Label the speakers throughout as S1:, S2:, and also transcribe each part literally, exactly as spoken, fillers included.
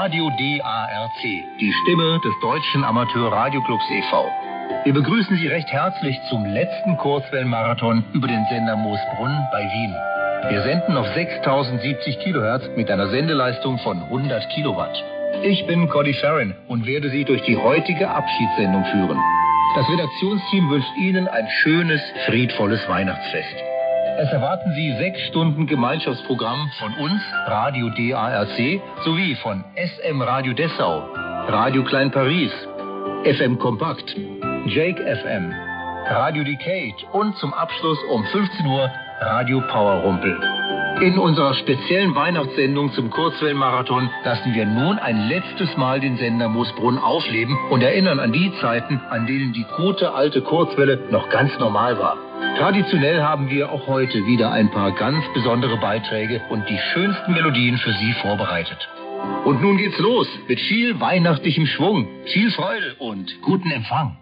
S1: Radio D A R C, die Stimme des Deutschen Amateur-Radioclubs e V Wir begrüßen Sie recht herzlich zum letzten Kurzwellenmarathon über den Sender Moosbrunn bei Wien. Wir senden auf sechstausendsiebzig Kilohertz mit einer Sendeleistung von hundert Kilowatt. Ich bin Cody Sharon und werde Sie durch die heutige Abschiedssendung führen. Das Redaktionsteam wünscht Ihnen ein schönes, friedvolles Weihnachtsfest. Es erwarten Sie sechs Stunden Gemeinschaftsprogramm von uns, Radio D A R C, sowie von S M Radio Dessau, Radio Klein Paris, F M Kompakt, Jake F M, Radio Decade und zum Abschluss um fünfzehn Uhr Radio Power Rumpel. In unserer speziellen Weihnachtssendung zum Kurzwellenmarathon lassen wir nun ein letztes Mal den Sender Moosbrunn aufleben und erinnern an die Zeiten, an denen die gute alte Kurzwelle noch ganz normal war. Traditionell haben wir auch heute wieder ein paar ganz besondere Beiträge und die schönsten Melodien für Sie vorbereitet. Und nun geht's los mit viel weihnachtlichem Schwung, viel Freude und guten Empfang.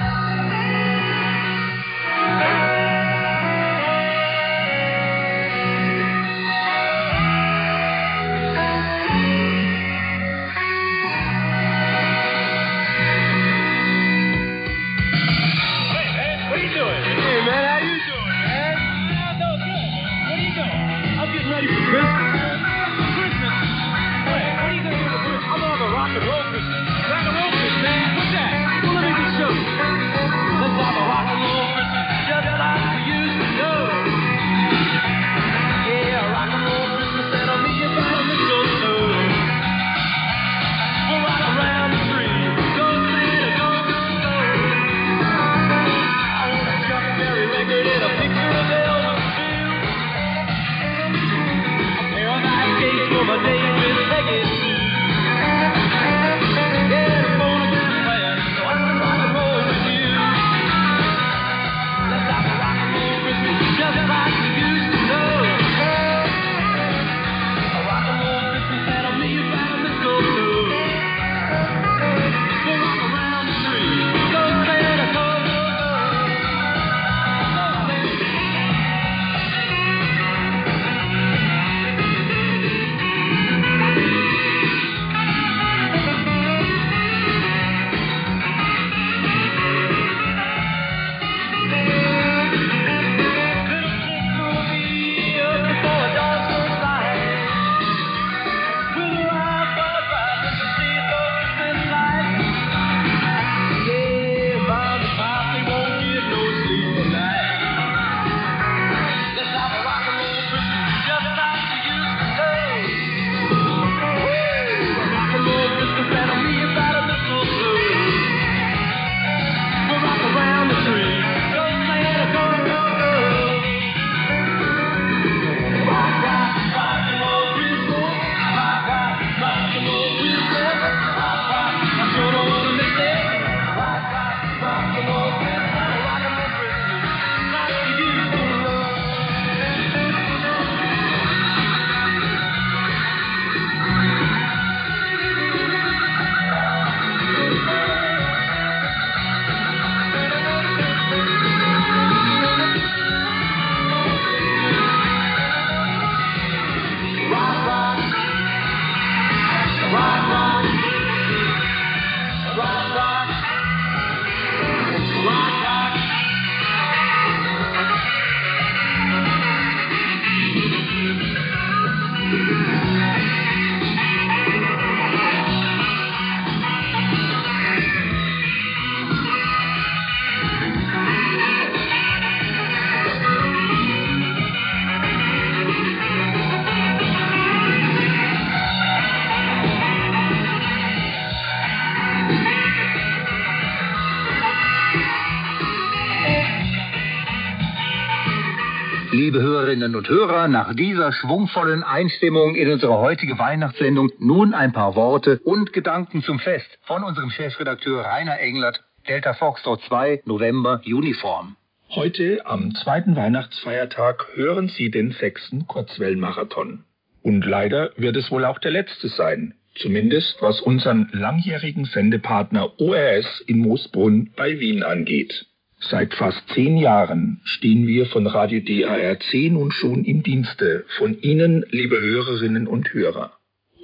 S1: Liebe Hörerinnen und Hörer, nach dieser schwungvollen Einstimmung in unsere heutige Weihnachtssendung nun ein paar Worte und Gedanken zum Fest von unserem Chefredakteur Rainer Englert, Delta Foxtrot zwei, November, Uniform.
S2: Heute, am zweiten Weihnachtsfeiertag, hören Sie den sechsten Kurzwellenmarathon. Und leider wird es wohl auch der letzte sein, zumindest was unseren langjährigen Sendepartner O R S in Moosbrunn bei Wien angeht. Seit fast zehn Jahren stehen wir von Radio D A R C nun schon im Dienste von Ihnen, liebe Hörerinnen und Hörer.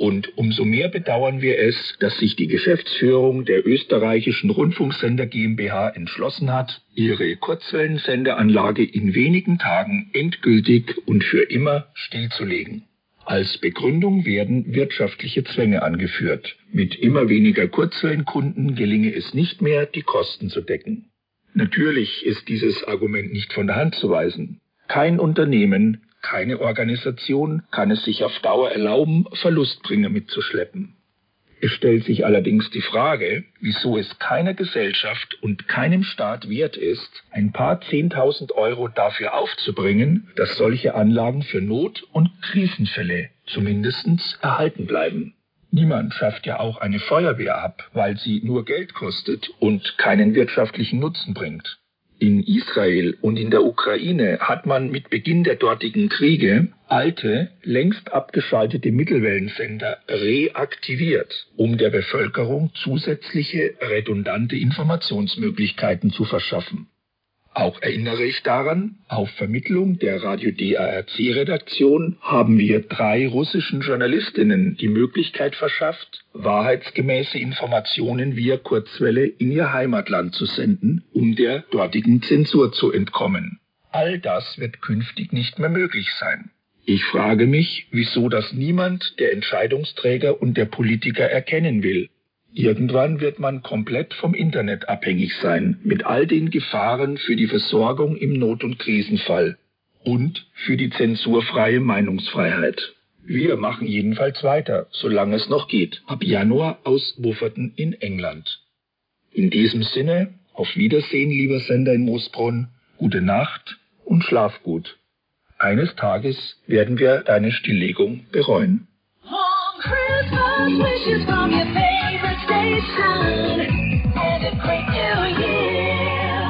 S2: Und umso mehr bedauern wir es, dass sich die Geschäftsführung der österreichischen Rundfunksender GmbH entschlossen hat, ihre Kurzwellensendeanlage in wenigen Tagen endgültig und für immer stillzulegen. Als Begründung werden wirtschaftliche Zwänge angeführt. Mit immer weniger Kurzwellenkunden gelinge es nicht mehr, die Kosten zu decken. Natürlich ist dieses Argument nicht von der Hand zu weisen. Kein Unternehmen, keine Organisation kann es sich auf Dauer erlauben, Verlustbringer mitzuschleppen. Es stellt sich allerdings die Frage, wieso es keiner Gesellschaft und keinem Staat wert ist, ein paar Zehntausend Euro dafür aufzubringen, dass solche Anlagen für Not- und Krisenfälle zumindest erhalten bleiben. Niemand schafft ja auch eine Feuerwehr ab, weil sie nur Geld kostet und keinen wirtschaftlichen Nutzen bringt. In Israel und in der Ukraine hat man mit Beginn der dortigen Kriege alte, längst abgeschaltete Mittelwellensender reaktiviert, um der Bevölkerung zusätzliche, redundante Informationsmöglichkeiten zu verschaffen. Auch erinnere ich daran, auf Vermittlung der Radio D A R C-Redaktion haben wir drei russischen Journalistinnen die Möglichkeit verschafft, wahrheitsgemäße Informationen via Kurzwelle in ihr Heimatland zu senden, um der dortigen Zensur zu entkommen. All das wird künftig nicht mehr möglich sein. Ich frage mich, wieso das niemand der Entscheidungsträger und der Politiker erkennen will. Irgendwann wird man komplett vom Internet abhängig sein, mit all den Gefahren für die Versorgung im Not- und Krisenfall und für die zensurfreie Meinungsfreiheit. Wir machen jedenfalls weiter, solange es noch geht, ab Januar aus Wufferton in England. In diesem Sinne, auf Wiedersehen, lieber Sender in Moosbrunn, gute Nacht und schlaf gut. Eines Tages werden wir deine Stilllegung bereuen.
S3: Long Christmas wishes from your favorite station, and a great new year.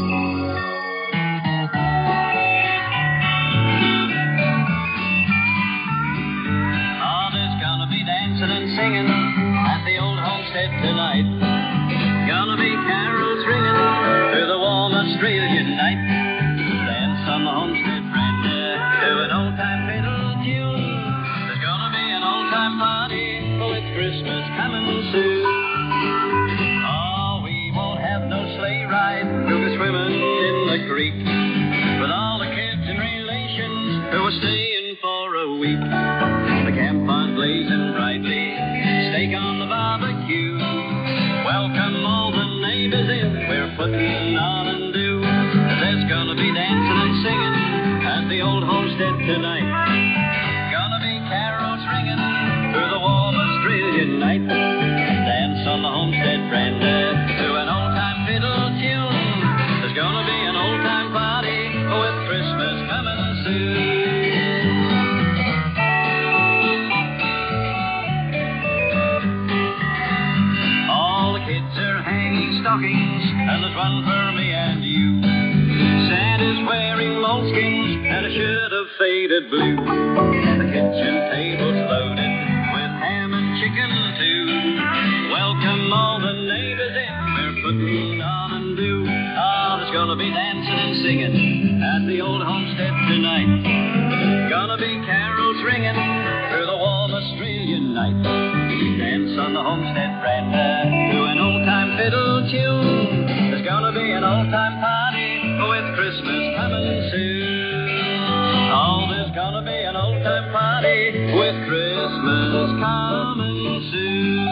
S4: Oh, there's gonna be dancing and singing at the old homestead tonight. Gonna be carols ringing through the warm Australian night. Dance on the homestead veranda to an old-time fiddle tune. There's gonna be an old-time party with Christmas coming soon. Oh, we won't have no sleigh ride. We'll go swimming in the creek with all the kids and relations who are staying for a week. The campfire's blazing brightly, steak on the barbecue. Welcome all the neighbors in, we're putting on and do. There's gonna be dancing and singing at the old homestead tonight. Gonna be carols ringing through the warm Australian night. Dance on the homestead veranda to an old-time fiddle tune. There's gonna be an old-time party with Christmas coming soon. All the kids are hanging stockings, and there's one for me and you. Santa's wearing moleskins and a shirt of faded blue. The kitchen table's loaded with ham and chicken too. Welcome all the neighbors in, we're putting on and do. Ah, there's gonna be dancing and singing at the old homestead tonight. Gonna be carols ringing through the warm Australian night. Dance on the homestead veranda to an old-time fiddle tune. There's gonna be an old-time party with Christmas coming soon. Oh, there's gonna be an old-time party with Christmas coming soon.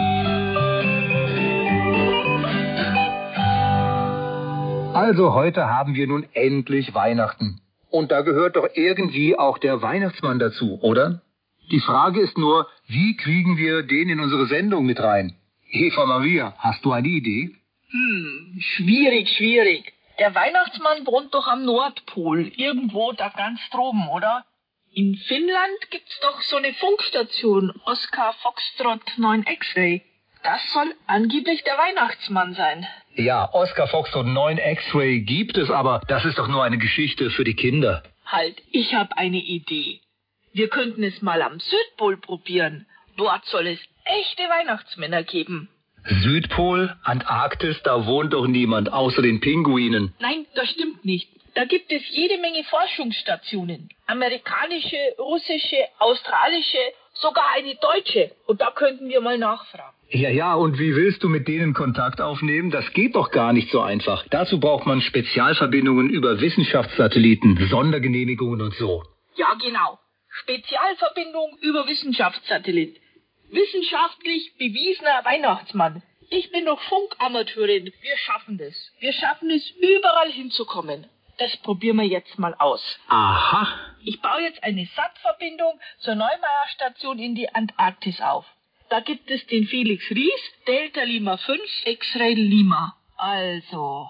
S1: Also heute haben wir nun endlich Weihnachten. Und da gehört doch irgendwie auch der Weihnachtsmann dazu, oder? Die Frage ist nur, wie kriegen wir den in unsere Sendung mit rein? Eva Maria, hast du eine Idee?
S5: Hm, schwierig, schwierig. Der Weihnachtsmann wohnt doch am Nordpol, irgendwo da ganz droben, oder? In Finnland gibt's doch so eine Funkstation, Oscar Foxtrot neun X-Ray. Das soll angeblich der Weihnachtsmann sein.
S1: Ja, Oscar Foxtrot neun X-Ray gibt es, aber das ist doch nur eine Geschichte für die Kinder.
S5: Halt, ich habe eine Idee. Wir könnten es mal am Südpol probieren. Dort soll es echte Weihnachtsmänner geben.
S1: Südpol, Antarktis, da wohnt doch niemand, außer den Pinguinen.
S5: Nein, das stimmt nicht. Da gibt es jede Menge Forschungsstationen. Amerikanische, russische, australische, sogar eine deutsche. Und da könnten wir mal nachfragen.
S1: Ja, ja, und wie willst du mit denen Kontakt aufnehmen? Das geht doch gar nicht so einfach. Dazu braucht man Spezialverbindungen über Wissenschaftssatelliten, Sondergenehmigungen und so.
S5: Ja, genau. Spezialverbindung über Wissenschaftssatellit. Wissenschaftlich bewiesener Weihnachtsmann. Ich bin doch Funkamateurin. Wir schaffen das. Wir schaffen es, überall hinzukommen. Das probieren wir jetzt mal aus.
S1: Aha.
S5: Ich baue jetzt eine S A T-Verbindung zur Neumeier-Station in die Antarktis auf. Da gibt es den Felix Ries, Delta Lima fünf, X-Ray Lima. Also...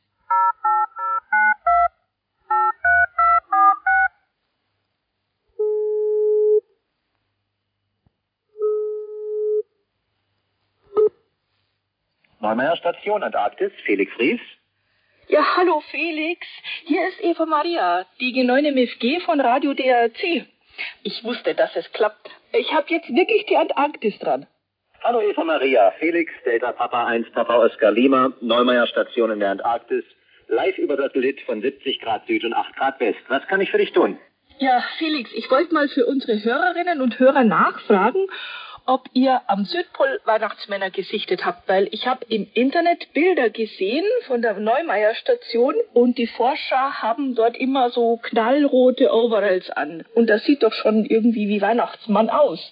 S6: Neumeier Station, Antarktis, Felix Ries.
S5: Ja, hallo Felix. Hier ist Eva Maria, die G neun M F G von Radio D R C. Ich wusste, dass es klappt. Ich habe jetzt wirklich die Antarktis dran.
S6: Hallo Eva Maria, Felix, Delta Papa eins, Papa Oscar Lima, Neumeier Station in der Antarktis, live über Satellit von siebzig Grad Süd und acht Grad West. Was kann ich für dich tun?
S5: Ja, Felix, ich wollte mal für unsere Hörerinnen und Hörer nachfragen, ob ihr am Südpol Weihnachtsmänner gesichtet habt, weil ich habe im Internet Bilder gesehen von der Neumeier Station und die Forscher haben dort immer so knallrote Overalls an. Und das sieht doch schon irgendwie wie Weihnachtsmann aus.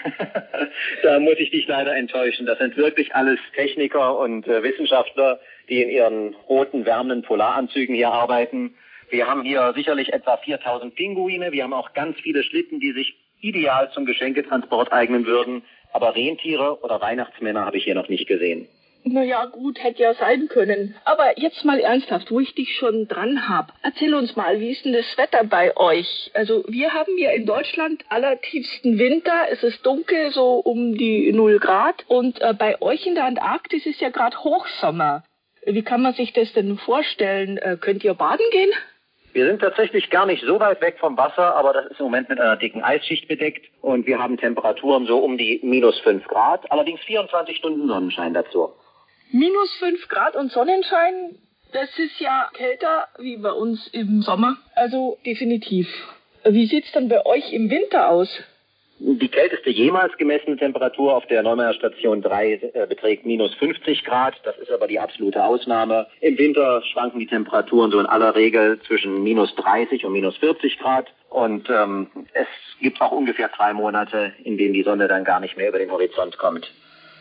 S6: Da muss ich dich leider enttäuschen. Das sind wirklich alles Techniker und äh, Wissenschaftler, die in ihren roten, wärmenden Polaranzügen hier arbeiten. Wir haben hier sicherlich etwa viertausend Pinguine. Wir haben auch ganz viele Schlitten, die sich ideal zum Geschenketransport eignen würden. Aber Rentiere oder Weihnachtsmänner habe ich hier noch nicht gesehen.
S5: Naja, gut, hätte ja sein können. Aber jetzt mal ernsthaft, wo ich dich schon dran hab. Erzähl uns mal, wie ist denn das Wetter bei euch? Also wir haben hier in Deutschland allertiefsten Winter. Es ist dunkel, so um die null Grad. Und äh, bei euch in der Antarktis ist ja gerade Hochsommer. Wie kann man sich das denn vorstellen? Äh, könnt ihr baden gehen?
S6: Wir sind tatsächlich gar nicht so weit weg vom Wasser, aber das ist im Moment mit einer dicken Eisschicht bedeckt und wir haben Temperaturen so um die minus fünf Grad, allerdings vierundzwanzig Stunden Sonnenschein dazu.
S5: Minus fünf Grad und Sonnenschein, das ist ja kälter wie bei uns im Sommer. Also definitiv. Wie sieht's dann bei euch im Winter aus?
S6: Die kälteste jemals gemessene Temperatur auf der Neumeier Station drei äh, beträgt minus fünfzig Grad. Das ist aber die absolute Ausnahme. Im Winter schwanken die Temperaturen so in aller Regel zwischen minus dreißig und minus vierzig Grad. Und ähm, es gibt auch ungefähr zwei Monate, in denen die Sonne dann gar nicht mehr über den Horizont kommt.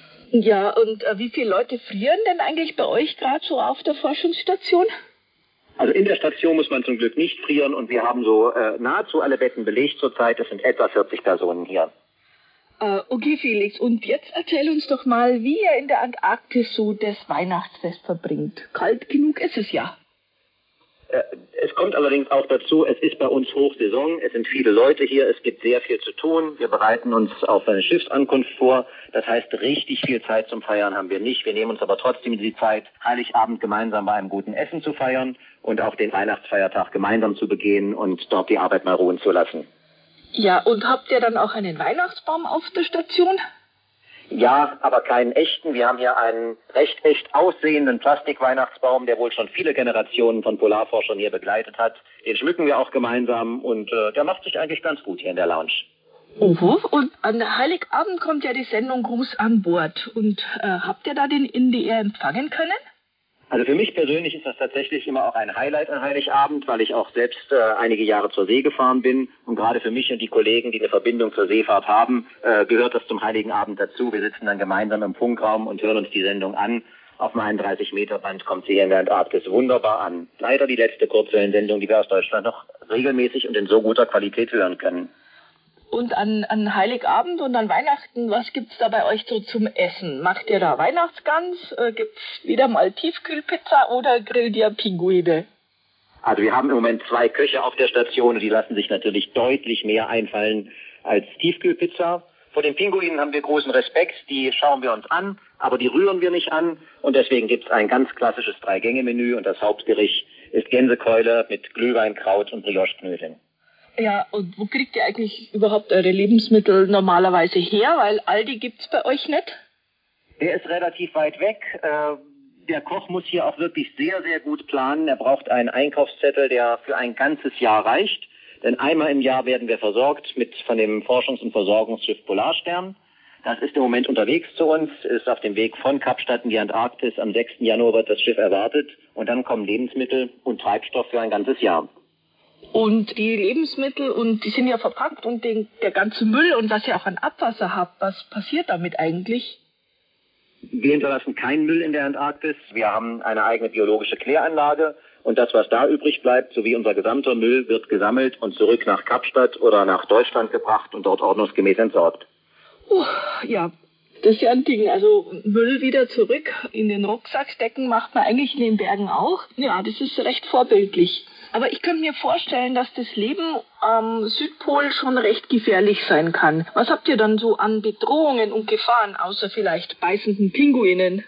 S5: Ja, und äh, wie viele Leute frieren denn eigentlich bei euch gerade so auf der Forschungsstation?
S6: Also in der Station muss man zum Glück nicht frieren und wir haben so äh, nahezu alle Betten belegt zurzeit. Es sind etwa vierzig Personen hier.
S5: Äh, okay, Felix, und jetzt erzähl uns doch mal, wie ihr in der Antarktis so das Weihnachtsfest verbringt. Kalt genug ist es ja.
S6: Äh, es kommt allerdings auch dazu, es ist bei uns Hochsaison, es sind viele Leute hier, es gibt sehr viel zu tun. Wir bereiten uns auf eine Schiffsankunft vor. Das heißt, richtig viel Zeit zum Feiern haben wir nicht. Wir nehmen uns aber trotzdem die Zeit, Heiligabend gemeinsam bei einem guten Essen zu feiern und auch den Weihnachtsfeiertag gemeinsam zu begehen und dort die Arbeit mal ruhen zu lassen.
S5: Ja, und habt ihr dann auch einen Weihnachtsbaum auf der Station?
S6: Ja, aber keinen echten. Wir haben hier einen recht echt aussehenden Plastikweihnachtsbaum, der wohl schon viele Generationen von Polarforschern hier begleitet hat. Den schmücken wir auch gemeinsam und äh, der macht sich eigentlich ganz gut hier in der Lounge.
S5: Oho, und an Heiligabend kommt ja die Sendung Gruß an Bord. Und äh, habt ihr da den N D R empfangen können?
S6: Also für mich persönlich ist das tatsächlich immer auch ein Highlight an Heiligabend, weil ich auch selbst äh, einige Jahre zur See gefahren bin. Und gerade für mich und die Kollegen, die eine Verbindung zur Seefahrt haben, äh, gehört das zum Heiligen Abend dazu. Wir sitzen dann gemeinsam im Funkraum und hören uns die Sendung an. Auf dem einunddreißig Meter Band kommt sie hier in der Antarktis wunderbar an. Leider die letzte Kurzwellensendung, die wir aus Deutschland noch regelmäßig und in so guter Qualität hören können.
S5: Und an, an Heiligabend und an Weihnachten, was gibt's da bei euch so zum Essen? Macht ihr da Weihnachtsgans? Äh, gibt's wieder mal Tiefkühlpizza oder grillt ihr Pinguine?
S6: Also wir haben im Moment zwei Köche auf der Station und die lassen sich natürlich deutlich mehr einfallen als Tiefkühlpizza. Vor den Pinguinen haben wir großen Respekt, die schauen wir uns an, aber die rühren wir nicht an. Und deswegen gibt's ein ganz klassisches Drei-Gänge-Menü und das Hauptgericht ist Gänsekeule mit Glühwein, Kraut und Brioche-Knödeln.
S5: Ja, und wo kriegt ihr eigentlich überhaupt eure Lebensmittel normalerweise her? Weil Aldi gibt's bei euch nicht?
S6: Der ist relativ weit weg. Äh, der Koch muss hier auch wirklich sehr, sehr gut planen. Er braucht einen Einkaufszettel, der für ein ganzes Jahr reicht. Denn einmal im Jahr werden wir versorgt mit von dem Forschungs- und Versorgungsschiff Polarstern. Das ist im Moment unterwegs zu uns, ist auf dem Weg von Kapstadt in die Antarktis. Am sechsten Januar wird das Schiff erwartet. Und dann kommen Lebensmittel und Treibstoff für ein ganzes Jahr.
S5: Und die Lebensmittel, und die sind ja verpackt, und den, der ganze Müll und was ihr auch an Abwasser habt, was passiert damit eigentlich?
S6: Wir hinterlassen keinen Müll in der Antarktis. Wir haben eine eigene biologische Kläranlage. Und das, was da übrig bleibt, sowie unser gesamter Müll, wird gesammelt und zurück nach Kapstadt oder nach Deutschland gebracht und dort ordnungsgemäß entsorgt.
S5: Uh, ja, das ist ja ein Ding. Also Müll wieder zurück in den Rucksack stecken macht man eigentlich in den Bergen auch. Ja, das ist recht vorbildlich. Aber ich könnte mir vorstellen, dass das Leben am Südpol schon recht gefährlich sein kann. Was habt ihr dann so an Bedrohungen und Gefahren, außer vielleicht beißenden Pinguinen?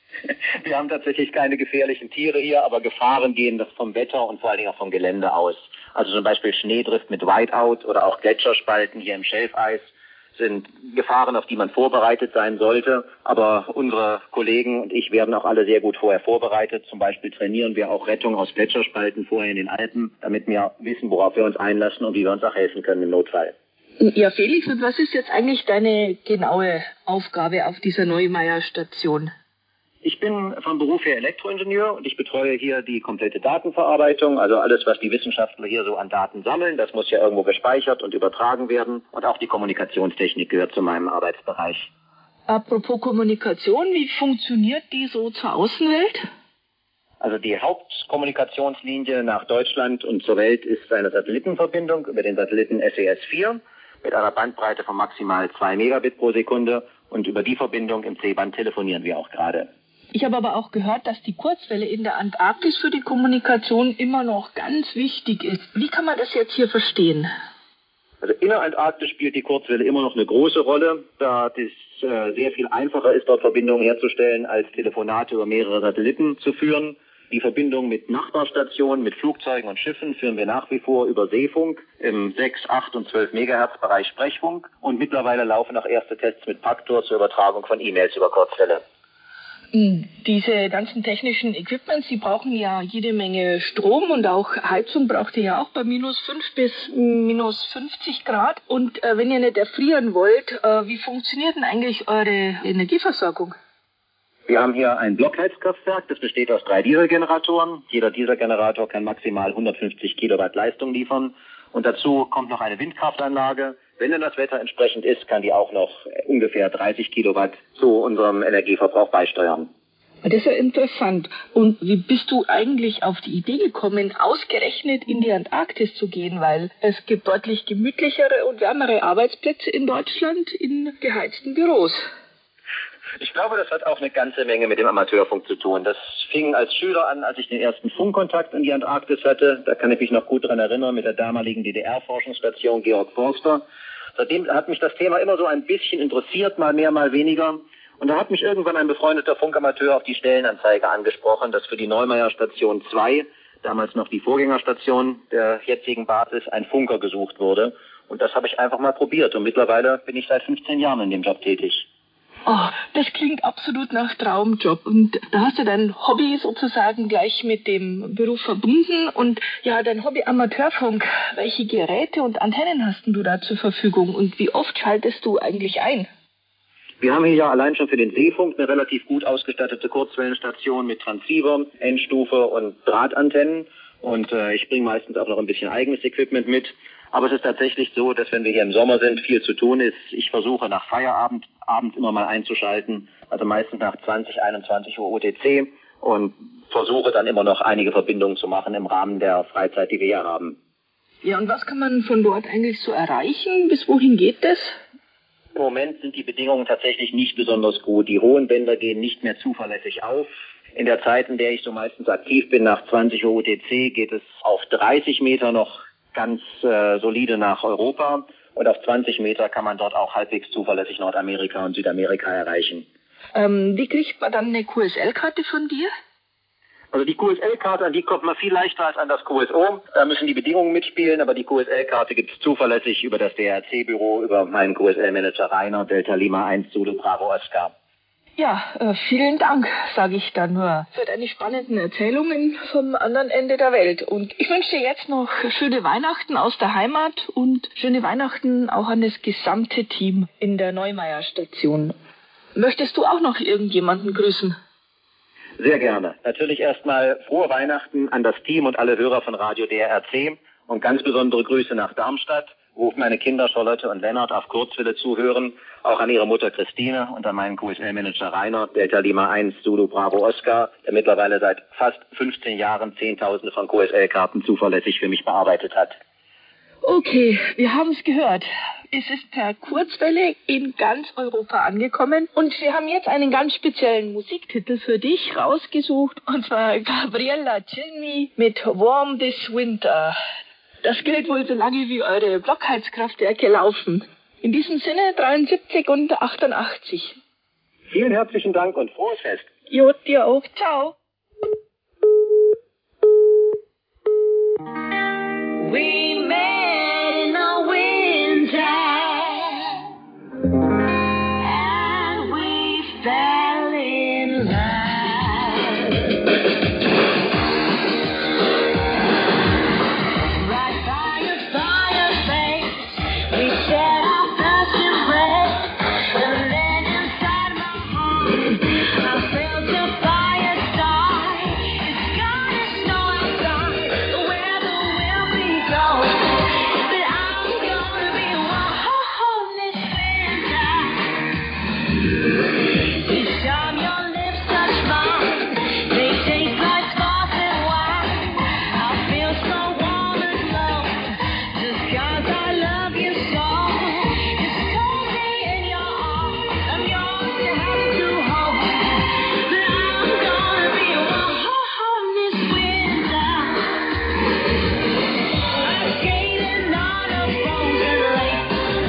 S6: Wir haben tatsächlich keine gefährlichen Tiere hier, aber Gefahren gehen das vom Wetter und vor allen Dingen auch vom Gelände aus. Also zum Beispiel Schneedrift mit Whiteout oder auch Gletscherspalten hier im Schelfeis sind Gefahren, auf die man vorbereitet sein sollte. Aber unsere Kollegen und ich werden auch alle sehr gut vorher vorbereitet. Zum Beispiel trainieren wir auch Rettung aus Gletscherspalten vorher in den Alpen, damit wir wissen, worauf wir uns einlassen und wie wir uns auch helfen können im Notfall.
S5: Ja, Felix, und was ist jetzt eigentlich deine genaue Aufgabe auf dieser Neumeier-Station?
S6: Ich bin vom Beruf her Elektroingenieur und ich betreue hier die komplette Datenverarbeitung, also alles, was die Wissenschaftler hier so an Daten sammeln. Das muss ja irgendwo gespeichert und übertragen werden. Und auch die Kommunikationstechnik gehört zu meinem Arbeitsbereich.
S5: Apropos Kommunikation, wie funktioniert die so zur Außenwelt?
S6: Also die Hauptkommunikationslinie nach Deutschland und zur Welt ist eine Satellitenverbindung über den Satelliten S E S vier mit einer Bandbreite von maximal zwei Megabit pro Sekunde. Und über die Verbindung im C-Band telefonieren wir auch gerade.
S5: Ich habe aber auch gehört, dass die Kurzwelle in der Antarktis für die Kommunikation immer noch ganz wichtig ist. Wie kann man das jetzt hier verstehen?
S6: Also innerantarktisch spielt die Kurzwelle immer noch eine große Rolle, da es äh, sehr viel einfacher ist, dort Verbindungen herzustellen, als Telefonate über mehrere Satelliten zu führen. Die Verbindung mit Nachbarstationen, mit Flugzeugen und Schiffen führen wir nach wie vor über Seefunk im sechs, acht und zwölf Megahertz Bereich Sprechfunk. Und mittlerweile laufen auch erste Tests mit Paktor zur Übertragung von E-Mails über Kurzwelle.
S5: Diese ganzen technischen Equipments, die brauchen ja jede Menge Strom, und auch Heizung braucht ihr ja auch bei minus fünf bis minus fünfzig Grad. Und äh, wenn ihr nicht erfrieren wollt, äh, wie funktioniert denn eigentlich eure Energieversorgung?
S6: Wir haben hier ein Blockheizkraftwerk, das besteht aus drei Dieselgeneratoren. Jeder Dieselgenerator kann maximal hundertfünfzig Kilowatt Leistung liefern. Und dazu kommt noch eine Windkraftanlage. Wenn dann das Wetter entsprechend ist, kann die auch noch ungefähr dreißig Kilowatt zu unserem Energieverbrauch beisteuern.
S5: Das ist ja interessant. Und wie bist du eigentlich auf die Idee gekommen, ausgerechnet in die Antarktis zu gehen? Weil es gibt deutlich gemütlichere und wärmere Arbeitsplätze in Deutschland in geheizten Büros.
S6: Ich glaube, das hat auch eine ganze Menge mit dem Amateurfunk zu tun. Das fing als Schüler an, als ich den ersten Funkkontakt in die Antarktis hatte. Da kann ich mich noch gut dran erinnern, mit der damaligen D D R-Forschungsstation Georg Forster. Seitdem hat mich das Thema immer so ein bisschen interessiert, mal mehr, mal weniger. Und da hat mich irgendwann ein befreundeter Funkamateur auf die Stellenanzeige angesprochen, dass für die Neumeier Station zwei, damals noch die Vorgängerstation der jetzigen Basis, ein Funker gesucht wurde. Und das habe ich einfach mal probiert. Und mittlerweile bin ich seit fünfzehn Jahren in dem Job tätig.
S5: Oh, das klingt absolut nach Traumjob. Und da hast du dein Hobby sozusagen gleich mit dem Beruf verbunden. Und ja, dein Hobby Amateurfunk. Welche Geräte und Antennen hast du da zur Verfügung? Und wie oft schaltest du eigentlich ein?
S6: Wir haben hier ja allein schon für den Seefunk eine relativ gut ausgestattete Kurzwellenstation mit Transceiver, Endstufe und Drahtantennen. Und äh, ich bringe meistens auch noch ein bisschen eigenes Equipment mit. Aber es ist tatsächlich so, dass wenn wir hier im Sommer sind, viel zu tun ist. Ich versuche nach Feierabend abends immer mal einzuschalten, also meistens nach zwanzig, einundzwanzig Uhr U T C, und versuche dann immer noch einige Verbindungen zu machen im Rahmen der Freizeit, die wir hier haben.
S5: Ja, und was kann man von dort eigentlich so erreichen? Bis wohin geht das?
S6: Im Moment sind die Bedingungen tatsächlich nicht besonders gut. Die hohen Bänder gehen nicht mehr zuverlässig auf. In der Zeit, in der ich so meistens aktiv bin, nach zwanzig Uhr U T C, geht es auf dreißig Meter noch ganz äh, solide nach Europa, und auf zwanzig Meter kann man dort auch halbwegs zuverlässig Nordamerika und Südamerika erreichen.
S5: Ähm, wie kriegt man dann eine Q S L-Karte von dir?
S6: Also die Q S L-Karte, an die kommt man viel leichter als an das Q S O. Da müssen die Bedingungen mitspielen, aber die Q S L-Karte gibt es zuverlässig über das D R C-Büro, über meinen Q S L-Manager Rainer, Delta Lima eins Zulu Bravo Oscar.
S5: Ja, äh, vielen Dank, sage ich dann nur, für deine spannenden Erzählungen vom anderen Ende der Welt. Und ich wünsche dir jetzt noch schöne Weihnachten aus der Heimat und schöne Weihnachten auch an das gesamte Team in der Neumeier-Station. Möchtest du auch noch irgendjemanden grüßen?
S6: Sehr gerne. Natürlich erstmal frohe Weihnachten an das Team und alle Hörer von Radio D R C und ganz besondere Grüße nach Darmstadt, wo meine Kinder Charlotte und Lennart auf Kurzwelle zuhören, auch an ihre Mutter Christine und an meinen Q S L-Manager Rainer, Delta Lima eins, Zulu Bravo Oscar, der mittlerweile seit fast fünfzehn Jahren Zehntausende von Q S L-Karten zuverlässig für mich bearbeitet hat.
S5: Okay, wir haben es gehört. Es ist per Kurzwelle in ganz Europa angekommen und wir haben jetzt einen ganz speziellen Musiktitel für dich rausgesucht, und zwar Gabriella Cilmi mit Warm This Winter. Das gilt wohl so lange, wie eure Blockheizkraftwerke laufen. In diesem Sinne dreiundsiebzig und achtundachtzig.
S6: Vielen herzlichen Dank und frohes Fest.
S5: Jo, dir auch. Ciao.
S3: We met in the winter, and we fell in love. Right by your fireplace, we shared our first embrace. And then inside my heart, I felt a fire start. It's gonna snow outside, the weather will be cold, but I'm gonna be warm this winter. Each time your lips touch mine, they taste like sparkling wine. I feel so warm and low, just 'cause I love you so. It's cozy in your arms, I'm yours to have to hold, but I'm gonna be warm this winter. I'm skating on a frozen lake,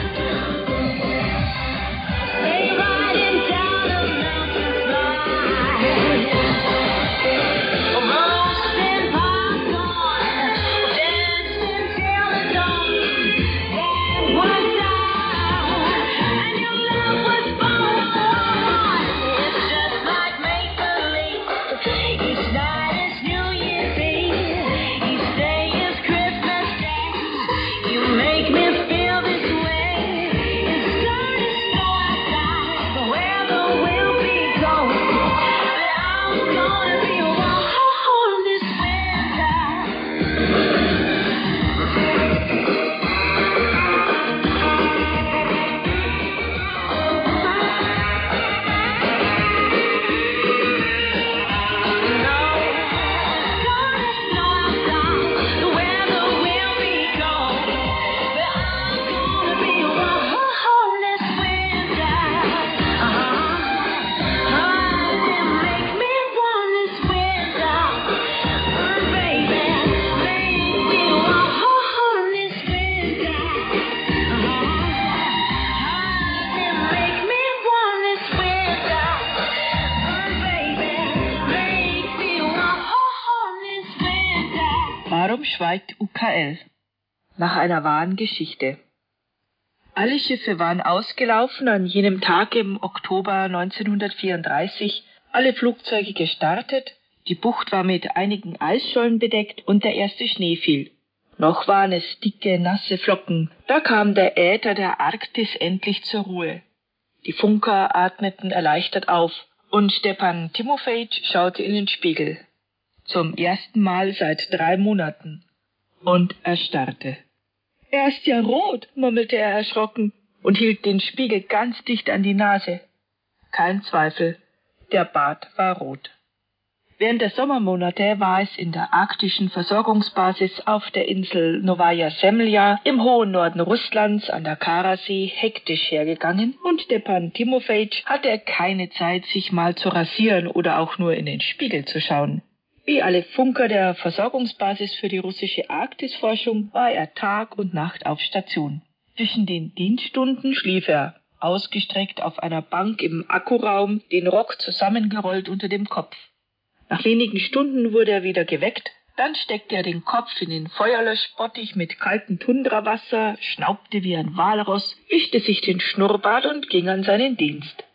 S3: sleigh riding down a mountain slide, roasting popcorn, dancing till the dawn. That was out, and your love was born. It's just like make-believe. Each night is New Year's Eve, each day is Christmas Day. You make me feel this way. It's gonna snow outside, the weather will be cold, but I'm gonna be warm this winter.
S5: Warum schweigt U K L? Nach einer wahren Geschichte. Alle Schiffe waren ausgelaufen an jenem Tag im Oktober neunzehnhundertvierunddreißig, alle Flugzeuge gestartet, die Bucht war mit einigen Eisschollen bedeckt und der erste Schnee fiel. Noch waren es dicke, nasse Flocken, da kam der Äther der Arktis endlich zur Ruhe. Die Funker atmeten erleichtert auf und Stepan Timofeitsch schaute in den Spiegel. Zum ersten Mal seit drei Monaten. Und er starrte. Er ist ja rot, murmelte er erschrocken und hielt den Spiegel ganz dicht an die Nase. Kein Zweifel, der Bart war rot. Während der Sommermonate war es in der arktischen Versorgungsbasis auf der Insel Novaya Semlja im hohen Norden Russlands an der Karasee hektisch hergegangen und Stepan Timofeitsch hatte keine Zeit, sich mal zu rasieren oder auch nur in den Spiegel zu schauen. Wie alle Funker der Versorgungsbasis für die russische Arktisforschung war er Tag und Nacht auf Station. Zwischen den Dienststunden schlief er, ausgestreckt auf einer Bank im Akkuraum, den Rock zusammengerollt unter dem Kopf. Nach wenigen Stunden wurde er wieder geweckt, dann steckte er den Kopf in den Feuerlöschbottich mit kaltem Tundrawasser, schnaubte wie ein Walross, wischte sich den Schnurrbart und ging an seinen Dienst.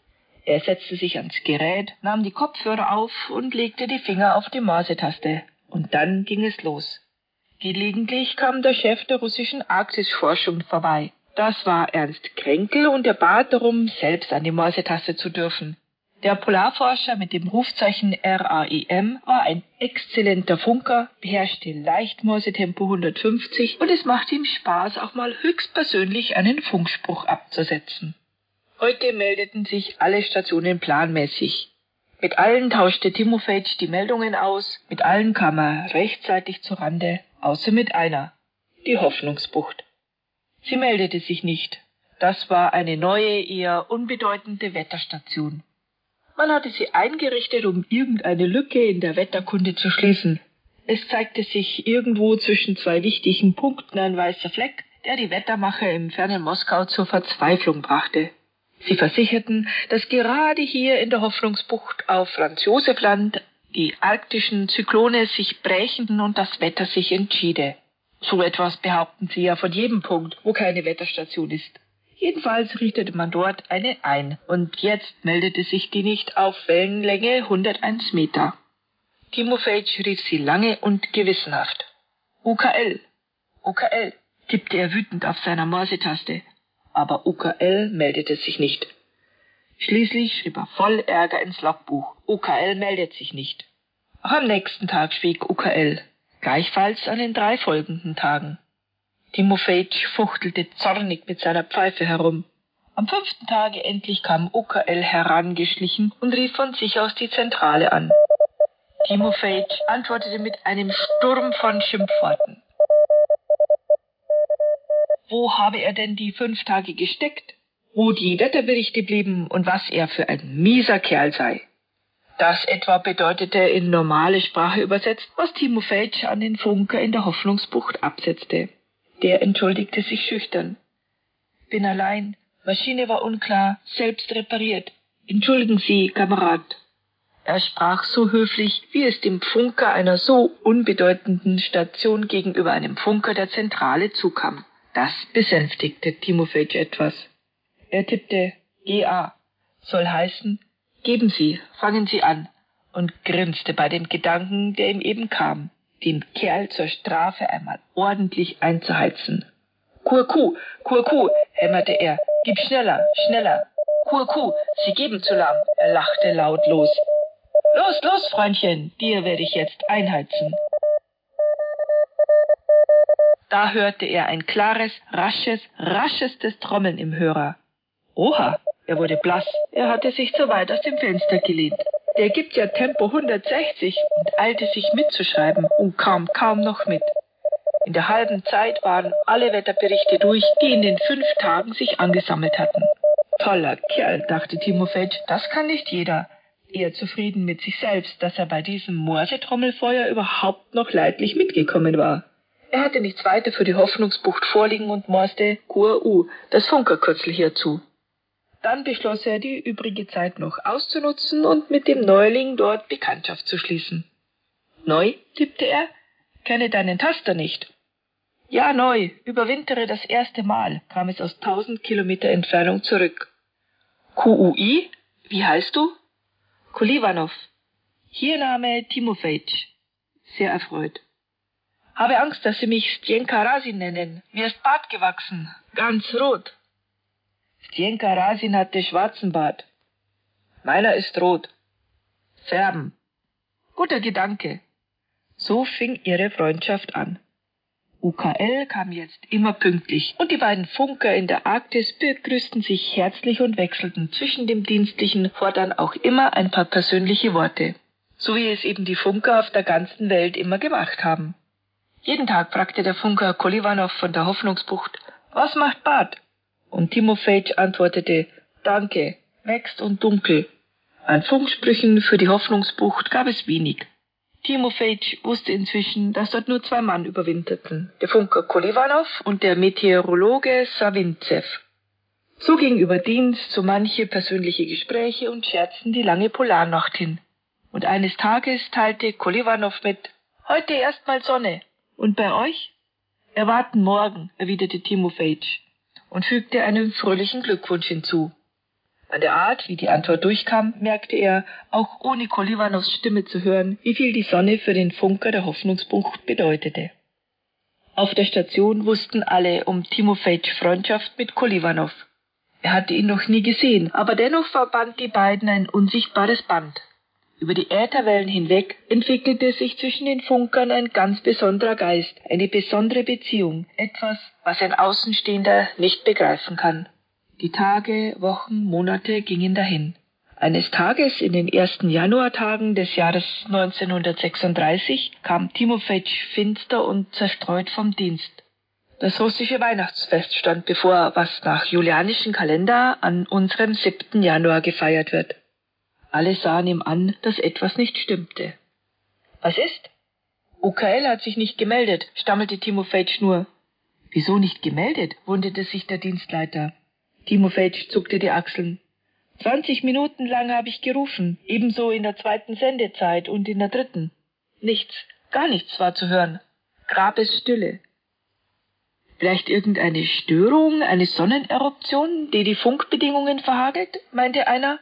S5: Er setzte sich ans Gerät, nahm die Kopfhörer auf und legte die Finger auf die Mausetaste. Und dann ging es los. Gelegentlich kam der Chef der russischen Arktisforschung vorbei. Das war Ernst Kränkel und er bat darum, selbst an die Mausetaste zu dürfen. Der Polarforscher mit dem Rufzeichen R A E M war ein exzellenter Funker, beherrschte Leichtmausetempo hundertfünfzig und es machte ihm Spaß, auch mal höchstpersönlich einen Funkspruch abzusetzen. Heute meldeten sich alle Stationen planmäßig. Mit allen tauschte Timofeitsch die Meldungen aus, mit allen kam er rechtzeitig zur Rande, außer mit einer, die Hoffnungsbucht. Sie meldete sich nicht. Das war eine neue, eher unbedeutende Wetterstation. Man hatte sie eingerichtet, um irgendeine Lücke in der Wetterkunde zu schließen. Es zeigte sich irgendwo zwischen zwei wichtigen Punkten ein weißer Fleck, der die Wettermacher im fernen Moskau zur Verzweiflung brachte. Sie versicherten, dass gerade hier in der Hoffnungsbucht auf Franz Josef Land die arktischen Zyklone sich brächen und das Wetter sich entschiede. So etwas behaupten sie ja von jedem Punkt, wo keine Wetterstation ist. Jedenfalls richtete man dort eine ein, und jetzt meldete sich die nicht auf Wellenlänge hunderteins Meter. Timofeitsch rief sie lange und gewissenhaft. U K L, U K L, tippte er wütend auf seiner Mausetaste. Aber U K L meldete sich nicht. Schließlich schrieb er voll Ärger ins Logbuch. U K L meldet sich nicht. Auch am nächsten Tag schwieg U K L. Gleichfalls an den drei folgenden Tagen. Timofeitsch fuchtelte zornig mit seiner Pfeife herum. Am fünften Tage endlich kam U K L herangeschlichen und rief von sich aus die Zentrale an. Timofeitsch antwortete mit einem Sturm von Schimpfworten. Wo habe er denn die fünf Tage gesteckt? Wo die Wetterberichte blieben und was er für ein mieser Kerl sei. Das etwa bedeutete in normale Sprache übersetzt, was Timofeitsch an den Funker in der Hoffnungsbucht absetzte. Der entschuldigte sich schüchtern. Bin allein, Maschine war unklar, selbst repariert. Entschuldigen Sie, Kamerad. Er sprach so höflich, wie es dem Funker einer so unbedeutenden Station gegenüber einem Funker der Zentrale zukam. Das besänftigte Timofeitsch etwas. Er tippte G A, soll heißen, geben Sie, fangen Sie an, und grinste bei dem Gedanken, der ihm eben kam, den Kerl zur Strafe einmal ordentlich einzuheizen. Kurku, Kurku, hämmerte er, gib schneller, schneller. Kurku, Sie geben zu lahm, er lachte lautlos. Los, los, Freundchen, dir werde ich jetzt einheizen. Da hörte er ein klares, rasches, raschestes Trommeln im Hörer. Oha, er wurde blass, er hatte sich zu weit aus dem Fenster gelehnt. Der gibt ja Tempo hundertsechzig und eilte sich mitzuschreiben und kam kaum noch mit. In der halben Zeit waren alle Wetterberichte durch, die in den fünf Tagen sich angesammelt hatten. Toller Kerl, dachte Timofeitsch, das kann nicht jeder. Eher zufrieden mit sich selbst, dass er bei diesem Morsetrommelfeuer überhaupt noch leidlich mitgekommen war. Er hatte nichts weiter für die Hoffnungsbucht vorliegen und morste Q R U, das Funkerkürzel hierzu. Dann beschloss er, die übrige Zeit noch auszunutzen und mit dem Neuling dort Bekanntschaft zu schließen. Neu, tippte er, kenne deinen Taster nicht. Ja, neu, überwintere das erste Mal, kam es aus tausend Kilometer Entfernung zurück. Q U I, wie heißt du? Kolivanov. Hier Name Timofeitsch. Sehr erfreut. Habe Angst, dass Sie mich Stjenka Razin nennen. Mir ist Bart gewachsen, ganz rot. Stjenka Razin hatte schwarzen Bart. Meiner ist rot. Färben. Guter Gedanke. So fing ihre Freundschaft an. U K L kam jetzt immer pünktlich und die beiden Funker in der Arktis begrüßten sich herzlich und wechselten zwischen dem Dienstlichen fortan auch immer ein paar persönliche Worte. So wie es eben die Funker auf der ganzen Welt immer gemacht haben. Jeden Tag fragte der Funker Kolivanov von der Hoffnungsbucht, was macht Bart? Und Timofeitsch antwortete, danke, wächst und dunkel. An Funksprüchen für die Hoffnungsbucht gab es wenig. Timofeitsch wusste inzwischen, dass dort nur zwei Mann überwinterten, der Funker Kolivanov und der Meteorologe Savintsev. So ging über Dienst so manche persönliche Gespräche und Scherzen die lange Polarnacht hin. Und eines Tages teilte Kolivanov mit, heute erstmal Sonne. Und bei euch? Erwarten morgen, erwiderte Timofeitsch und fügte einen fröhlichen Glückwunsch hinzu. An der Art, wie die Antwort durchkam, merkte er, auch ohne Kolivanows Stimme zu hören, wie viel die Sonne für den Funker der Hoffnungsbucht bedeutete. Auf der Station wussten alle um Timofejs Freundschaft mit Kolivanow. Er hatte ihn noch nie gesehen, aber dennoch verband die beiden ein unsichtbares Band. Über die Ätherwellen hinweg entwickelte sich zwischen den Funkern ein ganz besonderer Geist, eine besondere Beziehung, etwas, was ein Außenstehender nicht begreifen kann. Die Tage, Wochen, Monate gingen dahin. Eines Tages in den ersten Januartagen des Jahres neunzehnhundertsechsunddreißig kam Timofej finster und zerstreut vom Dienst. Das russische Weihnachtsfest stand bevor, was nach julianischen Kalender an unserem siebten Januar gefeiert wird. Alle sahen ihm an, dass etwas nicht stimmte. Was ist? O K L hat sich nicht gemeldet, stammelte Timofej nur. Wieso nicht gemeldet? wunderte sich der Dienstleiter. Timofej zuckte die Achseln. Zwanzig Minuten lang habe ich gerufen, ebenso in der zweiten Sendezeit und in der dritten. Nichts, gar nichts war zu hören. Grabesstille. Vielleicht irgendeine Störung, eine Sonneneruption, die die Funkbedingungen verhagelt, meinte einer.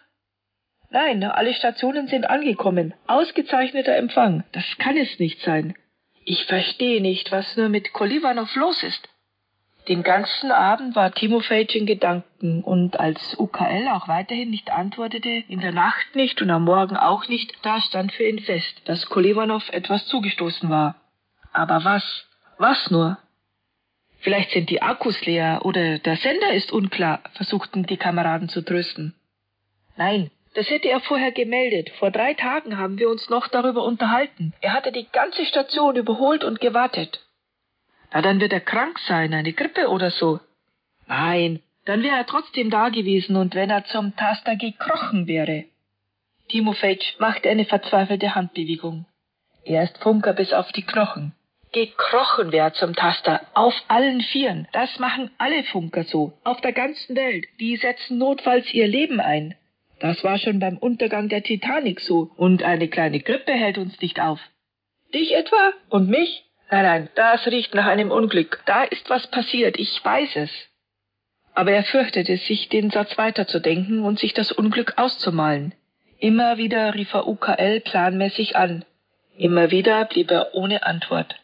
S5: Nein, alle Stationen sind angekommen. Ausgezeichneter Empfang. Das kann es nicht sein. Ich verstehe nicht, was nur mit Kolivanow los ist. Den ganzen Abend war Timofej in Gedanken, und als U K L auch weiterhin nicht antwortete, in der Nacht nicht und am Morgen auch nicht, da stand für ihn fest, dass Kolivanow etwas zugestoßen war. Aber was? Was nur? Vielleicht sind die Akkus leer oder der Sender ist unklar, versuchten die Kameraden zu trösten. Nein, das hätte er vorher gemeldet. Vor drei Tagen haben wir uns noch darüber unterhalten. Er hatte die ganze Station überholt und gewartet. Na, dann wird er krank sein, eine Grippe oder so. Nein, dann wäre er trotzdem da gewesen und wenn er zum Taster gekrochen wäre. Timofej machte eine verzweifelte Handbewegung. Er ist Funker bis auf die Knochen. Gekrochen wäre zum Taster, auf allen Vieren. Das machen alle Funker so, auf der ganzen Welt. Die setzen notfalls ihr Leben ein. Das war schon beim Untergang der Titanic so. Und eine kleine Grippe hält uns nicht auf. Dich etwa? Und mich? Nein, nein, das riecht nach einem Unglück. Da ist was passiert, ich weiß es. Aber er fürchtete sich, den Satz weiterzudenken und sich das Unglück auszumalen. Immer wieder rief er U K L planmäßig an. Immer wieder blieb er ohne Antwort.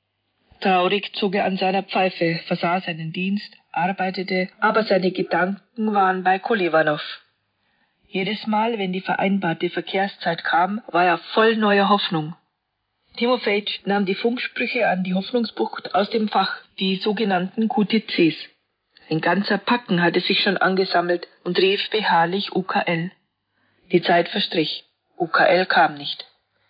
S5: Traurig zog er an seiner Pfeife, versah seinen Dienst, arbeitete, aber seine Gedanken waren bei Kolivanow. Jedes Mal, wenn die vereinbarte Verkehrszeit kam, war er voll neuer Hoffnung. Timofej nahm die Funksprüche an die Hoffnungsbucht aus dem Fach, die sogenannten Q T Cs. Ein ganzer Packen hatte sich schon angesammelt und rief beharrlich U K L. Die Zeit verstrich. U K L kam nicht.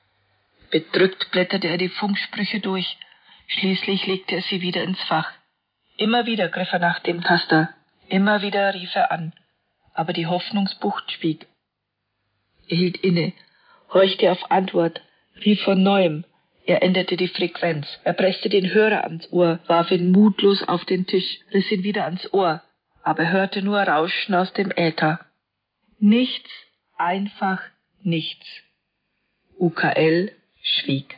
S5: Bedrückt blätterte er die Funksprüche durch. Schließlich legte er sie wieder ins Fach. Immer wieder griff er nach dem Taster. Immer wieder rief er an. Aber die Hoffnungsbucht schwieg. Er hielt inne, horchte auf Antwort, rief von neuem. Er änderte die Frequenz. Er presste den Hörer ans Ohr, warf ihn mutlos auf den Tisch, riss ihn wieder ans Ohr. Aber er hörte nur Rauschen aus dem Äther. Nichts, einfach nichts. U K L schwieg.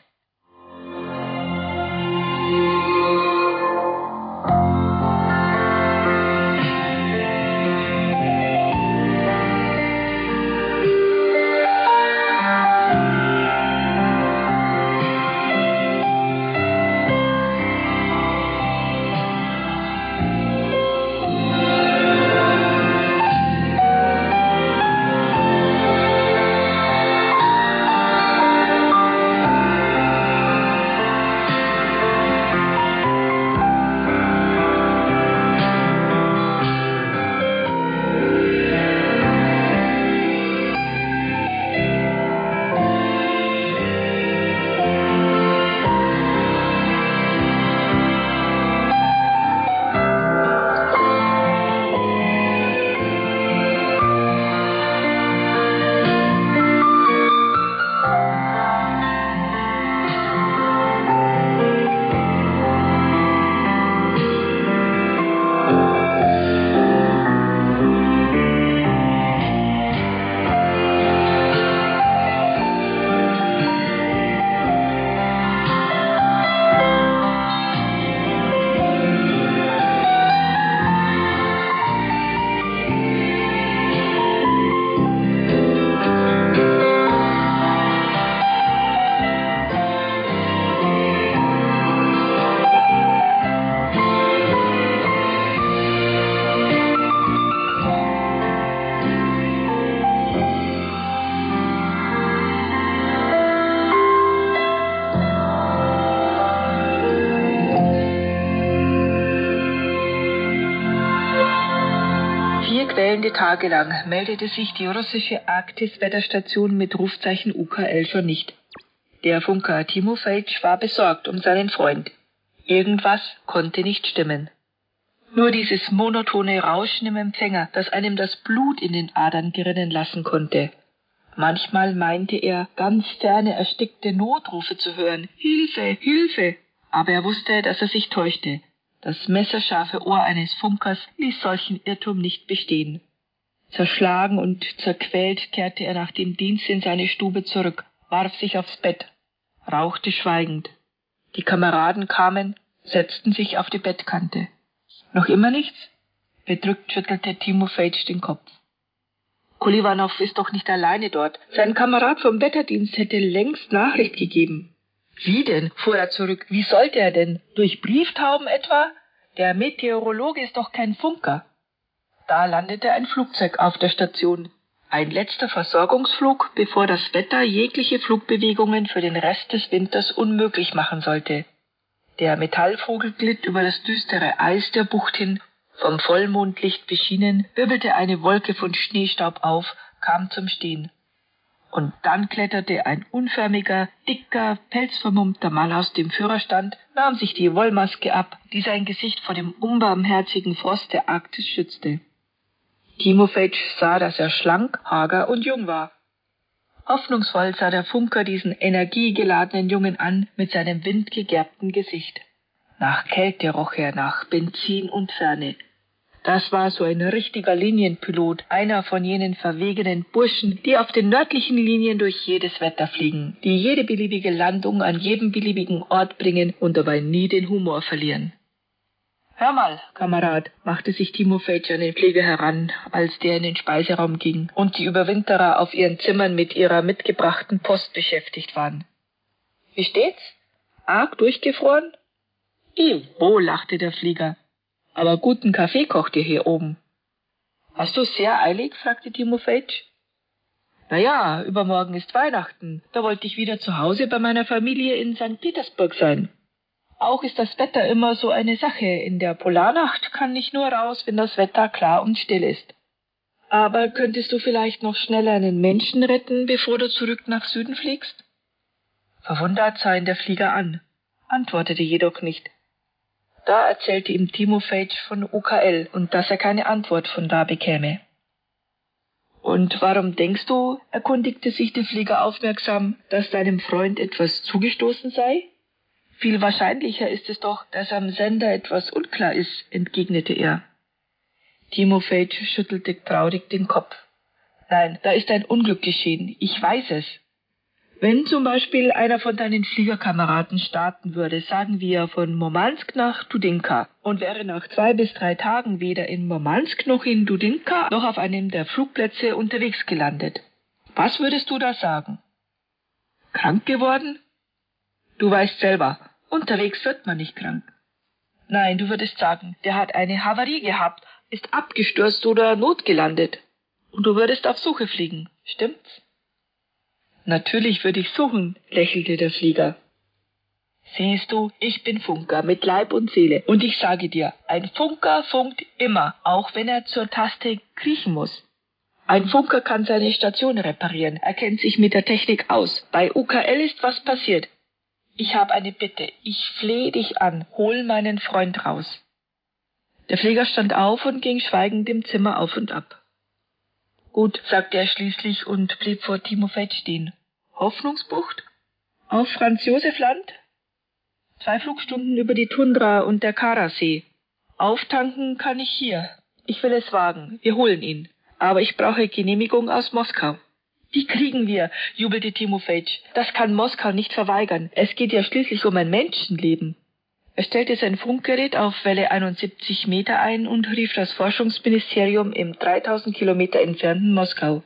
S5: Vier quälende Tage lang meldete sich die russische Arktis-Wetterstation mit Rufzeichen U K L schon nicht. Der Funker Timofeitsch war besorgt um seinen Freund. Irgendwas konnte nicht stimmen. Nur dieses monotone Rauschen im Empfänger, das einem das Blut in den Adern gerinnen lassen konnte. Manchmal meinte er, ganz ferne erstickte Notrufe zu hören. Hilfe, Hilfe! Aber er wusste, dass er sich täuschte. Das messerscharfe Ohr eines Funkers ließ solchen Irrtum nicht bestehen. Zerschlagen und zerquält kehrte er nach dem Dienst in seine Stube zurück, warf sich aufs Bett, rauchte schweigend. Die Kameraden kamen, setzten sich auf die Bettkante. Noch immer nichts? Bedrückt schüttelte Timofeitsch den Kopf. Kolyvanow ist doch nicht alleine dort. Sein Kamerad vom Wetterdienst hätte längst Nachricht gegeben. Wie denn? Fuhr er zurück. Wie sollte er denn? Durch Brieftauben etwa? Der Meteorologe ist doch kein Funker. Da landete ein Flugzeug auf der Station. Ein letzter Versorgungsflug, bevor das Wetter jegliche Flugbewegungen für den Rest des Winters unmöglich machen sollte. Der Metallvogel glitt über das düstere Eis der Bucht hin. Vom Vollmondlicht beschienen, wirbelte eine Wolke von Schneestaub auf, kam zum Stehen. Und dann kletterte ein unförmiger, dicker, pelzvermummter Mann aus dem Führerstand, nahm sich die Wollmaske ab, die sein Gesicht vor dem unbarmherzigen Frost der Arktis schützte. Timofeitsch sah, dass er schlank, hager und jung war. Hoffnungsvoll sah der Funker diesen energiegeladenen Jungen an mit seinem windgegerbten Gesicht. Nach Kälte roch er, nach Benzin und Ferne. Das war so ein richtiger Linienpilot, einer von jenen verwegenen Burschen, die auf den nördlichen Linien durch jedes Wetter fliegen, die jede beliebige Landung an jedem beliebigen Ort bringen und dabei nie den Humor verlieren. »Hör mal, Kamerad«, machte sich Timofeitsch an den Pfleger heran, als der in den Speiseraum ging und die Überwinterer auf ihren Zimmern mit ihrer mitgebrachten Post beschäftigt waren. »Wie steht's? Arg durchgefroren?« »Iwo«, lachte der Flieger. »Aber guten Kaffee kocht ihr hier oben.« »Hast du sehr eilig?« fragte Timofeitsch. »Na ja, übermorgen ist Weihnachten. Da wollte ich wieder zu Hause bei meiner Familie in Sankt Petersburg sein. Auch ist das Wetter immer so eine Sache. In der Polarnacht kann ich nur raus, wenn das Wetter klar und still ist. Aber könntest du vielleicht noch schnell einen Menschen retten, bevor du zurück nach Süden fliegst?« Verwundert sah ihn der Flieger an, antwortete jedoch nicht. Da erzählte ihm Timofeitsch von U K L und dass er keine Antwort von da bekäme. »Und warum denkst du«, erkundigte sich der Flieger aufmerksam, »dass deinem Freund etwas zugestoßen sei?« »Viel wahrscheinlicher ist es doch, dass am Sender etwas unklar ist«, entgegnete er. Timofeitsch schüttelte traurig den Kopf. »Nein, da ist ein Unglück geschehen, ich weiß es. Wenn zum Beispiel einer von deinen Fliegerkameraden starten würde, sagen wir von Murmansk nach Dudinka, und wäre nach zwei bis drei Tagen weder in Murmansk noch in Dudinka noch auf einem der Flugplätze unterwegs gelandet. Was würdest du da sagen? Krank geworden? Du weißt selber, unterwegs wird man nicht krank. Nein, du würdest sagen, der hat eine Havarie gehabt, ist abgestürzt oder notgelandet. Und du würdest auf Suche fliegen, stimmt's? »Natürlich würde ich suchen«, lächelte der Flieger. »Siehst du, ich bin Funker mit Leib und Seele. Und ich sage dir, ein Funker funkt immer, auch wenn er zur Taste kriechen muss. Ein Funker kann seine Station reparieren, er kennt sich mit der Technik aus. Bei U K L ist was passiert. Ich habe eine Bitte, ich flehe dich an, hol meinen Freund raus.« Der Flieger stand auf und ging schweigend im Zimmer auf und ab. »Gut«, sagte er schließlich und blieb vor Timofeitsch stehen. »Hoffnungsbucht? Auf Franz-Josef-Land? Zwei Flugstunden über die Tundra und der Karasee. Auftanken kann ich hier. Ich will es wagen, wir holen ihn. Aber ich brauche Genehmigung aus Moskau.« »Die kriegen wir«, jubelte Timofeitsch. »Das kann Moskau nicht verweigern. Es geht ja schließlich um ein Menschenleben.« Er stellte sein Funkgerät auf Welle einundsiebzig Meter ein und rief das Forschungsministerium im dreitausend Kilometer entfernten Moskau.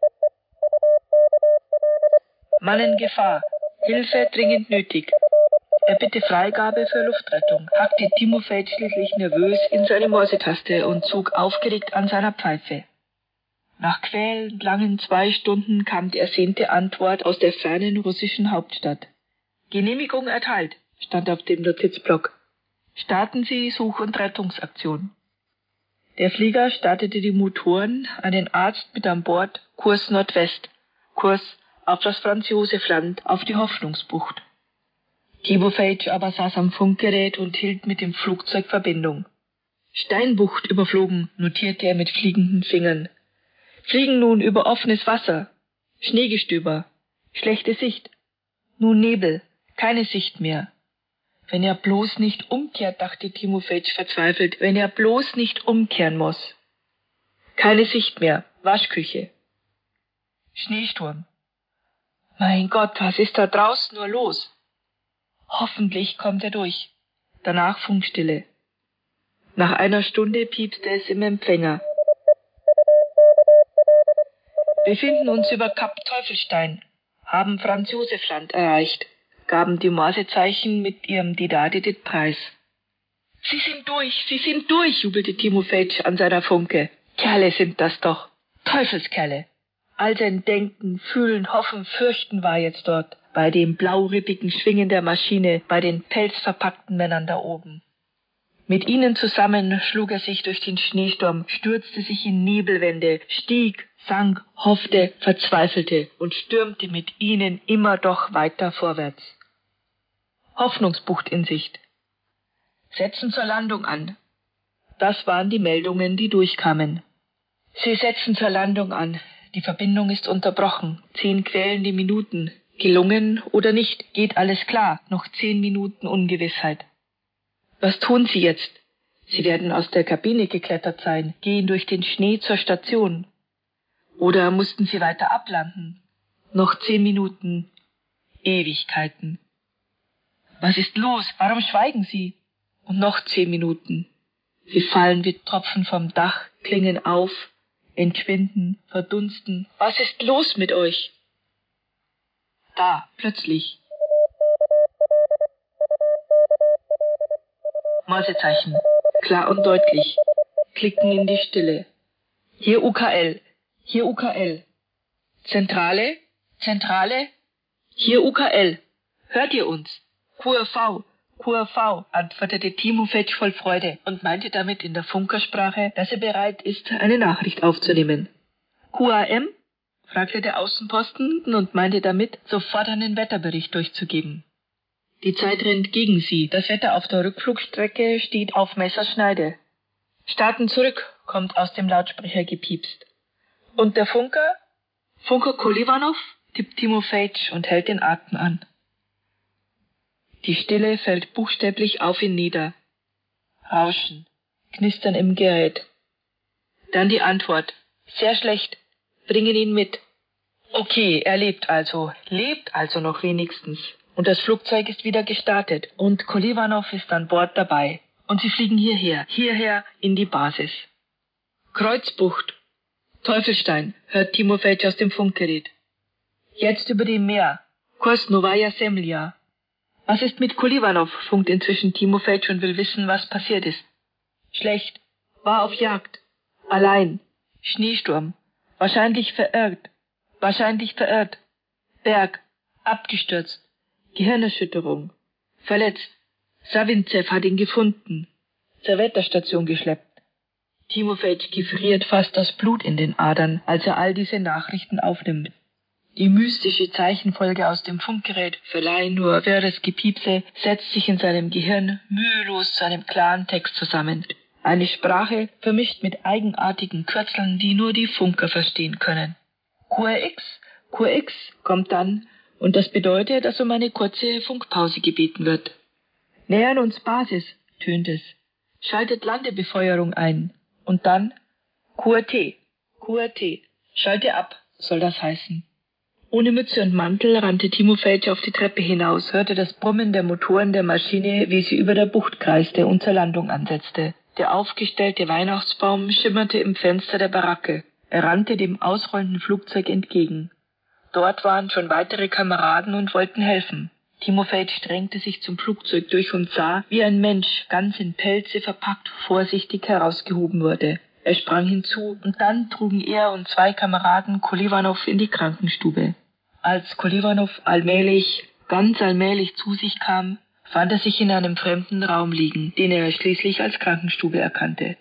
S5: »Mann in Gefahr. Hilfe dringend nötig. Er bitte Freigabe für Luftrettung«, hackte Timofeitsch schließlich nervös in seine Morsetaste und zog aufgeregt an seiner Pfeife. Nach quälend langen zwei Stunden kam die ersehnte Antwort aus der fernen russischen Hauptstadt. »Genehmigung erteilt«, stand auf dem Notizblock. »Starten Sie Such- und Rettungsaktion.« Der Flieger startete die Motoren an den Arzt mit an Bord, Kurs Nordwest, Kurs auf das Franz-Josef-Land, auf die Hoffnungsbucht. Timofeitsch aber saß am Funkgerät und hielt mit dem Flugzeug Verbindung. Steinbucht überflogen, notierte er mit fliegenden Fingern. Fliegen nun über offenes Wasser. Schneegestöber. Schlechte Sicht. Nun Nebel. Keine Sicht mehr. Wenn er bloß nicht umkehrt, dachte Timofeitsch verzweifelt, wenn er bloß nicht umkehren muss. Keine Sicht mehr. Waschküche. Schneesturm. Mein Gott, was ist da draußen nur los? Hoffentlich kommt er durch. Danach Funkstille. Nach einer Stunde piepste es im Empfänger. Befinden uns über Kap Teufelstein, haben Franz-Josef-Land erreicht, gaben die Morsezeichen mit ihrem Didadidit preis. Sie sind durch, sie sind durch, jubelte Timofeitsch an seiner Funke. Kerle sind das doch, Teufelskerle. All sein Denken, Fühlen, Hoffen, Fürchten war jetzt dort, bei dem blaurippigen Schwingen der Maschine, bei den pelzverpackten Männern da oben. Mit ihnen zusammen schlug er sich durch den Schneesturm, stürzte sich in Nebelwände, stieg, sank, hoffte, verzweifelte und stürmte mit ihnen immer doch weiter vorwärts. Hoffnungsbucht in Sicht. Setzen zur Landung an. Das waren die Meldungen, die durchkamen. Sie setzen zur Landung an. Die Verbindung ist unterbrochen. Zehn quälende Minuten. Gelungen oder nicht, geht alles klar. Noch zehn Minuten Ungewissheit. Was tun Sie jetzt? Sie werden aus der Kabine geklettert sein, gehen durch den Schnee zur Station. Oder mussten Sie weiter ablanden? Noch zehn Minuten. Ewigkeiten. Was ist los? Warum schweigen Sie? Und noch zehn Minuten. Sie fallen wie Tropfen vom Dach, klingen auf, entschwinden, verdunsten. Was ist los mit euch? Da, plötzlich. Morsezeichen, klar und deutlich, klicken in die Stille. Hier U K L, hier U K L. Zentrale, Zentrale, hier U K L. Hört ihr uns? Q R V, Q R V, antwortete Timofeitsch voll Freude und meinte damit in der Funkersprache, dass er bereit ist, eine Nachricht aufzunehmen. Q A M? Fragte der Außenposten und meinte damit, sofort einen Wetterbericht durchzugeben. Die Zeit rennt gegen sie. Das Wetter auf der Rückflugstrecke steht auf Messerschneide. Starten zurück, kommt aus dem Lautsprecher gepiepst. Und der Funker? Funker Kolivanov? Tippt Timofeitsch und hält den Atem an. Die Stille fällt buchstäblich auf ihn nieder. Rauschen, Knistern im Gerät. Dann die Antwort. Sehr schlecht. Bringen ihn mit. Okay, er lebt also. Lebt also noch wenigstens. Und das Flugzeug ist wieder gestartet. Und Kolivanov ist an Bord dabei. Und sie fliegen hierher, hierher in die Basis. Kreuzbucht. Teufelstein, hört Timofeitsch aus dem Funkgerät. Jetzt über dem Meer. Kurs Novaya Semlja. Was ist mit Kolivanov? Funkt inzwischen Timofeitsch und will wissen, was passiert ist. Schlecht. War auf Jagd. Allein. Schneesturm. Wahrscheinlich verirrt. Wahrscheinlich verirrt. Berg. Abgestürzt. Gehirnerschütterung. Verletzt. Savintsev hat ihn gefunden. Zur Wetterstation geschleppt. Timofeitsch gefriert fast das Blut in den Adern, als er all diese Nachrichten aufnimmt. Die mystische Zeichenfolge aus dem Funkgerät, verleihen nur wirres Gepiepse, setzt sich in seinem Gehirn mühelos zu einem klaren Text zusammen. Eine Sprache vermischt mit eigenartigen Kürzeln, die nur die Funker verstehen können. Q R X, Q R X kommt dann, und das bedeutet, dass um eine kurze Funkpause gebeten wird. Nähern uns Basis, tönt es. Schaltet Landebefeuerung ein. Und dann Q R T, Q R T, schalte ab, soll das heißen. Ohne Mütze und Mantel rannte Timofeitsch auf die Treppe hinaus, hörte das Brummen der Motoren der Maschine, wie sie über der Bucht kreiste und zur Landung ansetzte. Der aufgestellte Weihnachtsbaum schimmerte im Fenster der Baracke. Er rannte dem ausrollenden Flugzeug entgegen. Dort waren schon weitere Kameraden und wollten helfen. Timofeitsch drängte sich zum Flugzeug durch und sah, wie ein Mensch, ganz in Pelze verpackt, vorsichtig herausgehoben wurde. Er sprang hinzu, und dann trugen er und zwei Kameraden Kolivanov in die Krankenstube. Als Kolivanov allmählich, ganz allmählich zu sich kam, fand er sich in einem fremden Raum liegen, den er schließlich als Krankenstube erkannte.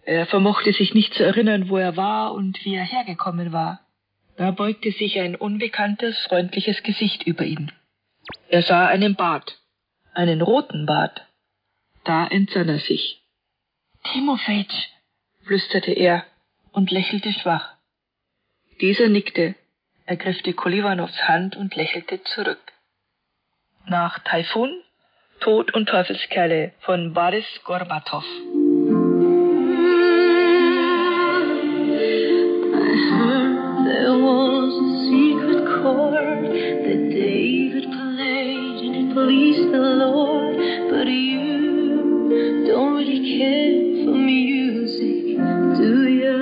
S5: Er vermochte sich nicht zu erinnern, wo er war und wie er hergekommen war. Da beugte sich ein unbekanntes, freundliches Gesicht über ihn. Er sah einen Bart, einen roten Bart. Da entsann er sich. »Timofeitsch«, flüsterte er und lächelte schwach. Dieser nickte, ergriff die Kolivanows Hand und lächelte zurück. Nach Taifun, Tod und Teufelskerle von Boris Gorbatschow.
S3: There was a secret chord that David played and it pleased the Lord. But you don't really care for music, do ya?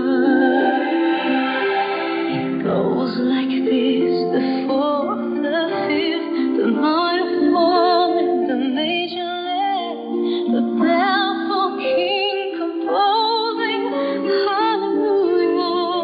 S3: It goes like this: the fourth, the fifth, the minor fall, and the major led, the baleful king composing hallelujah.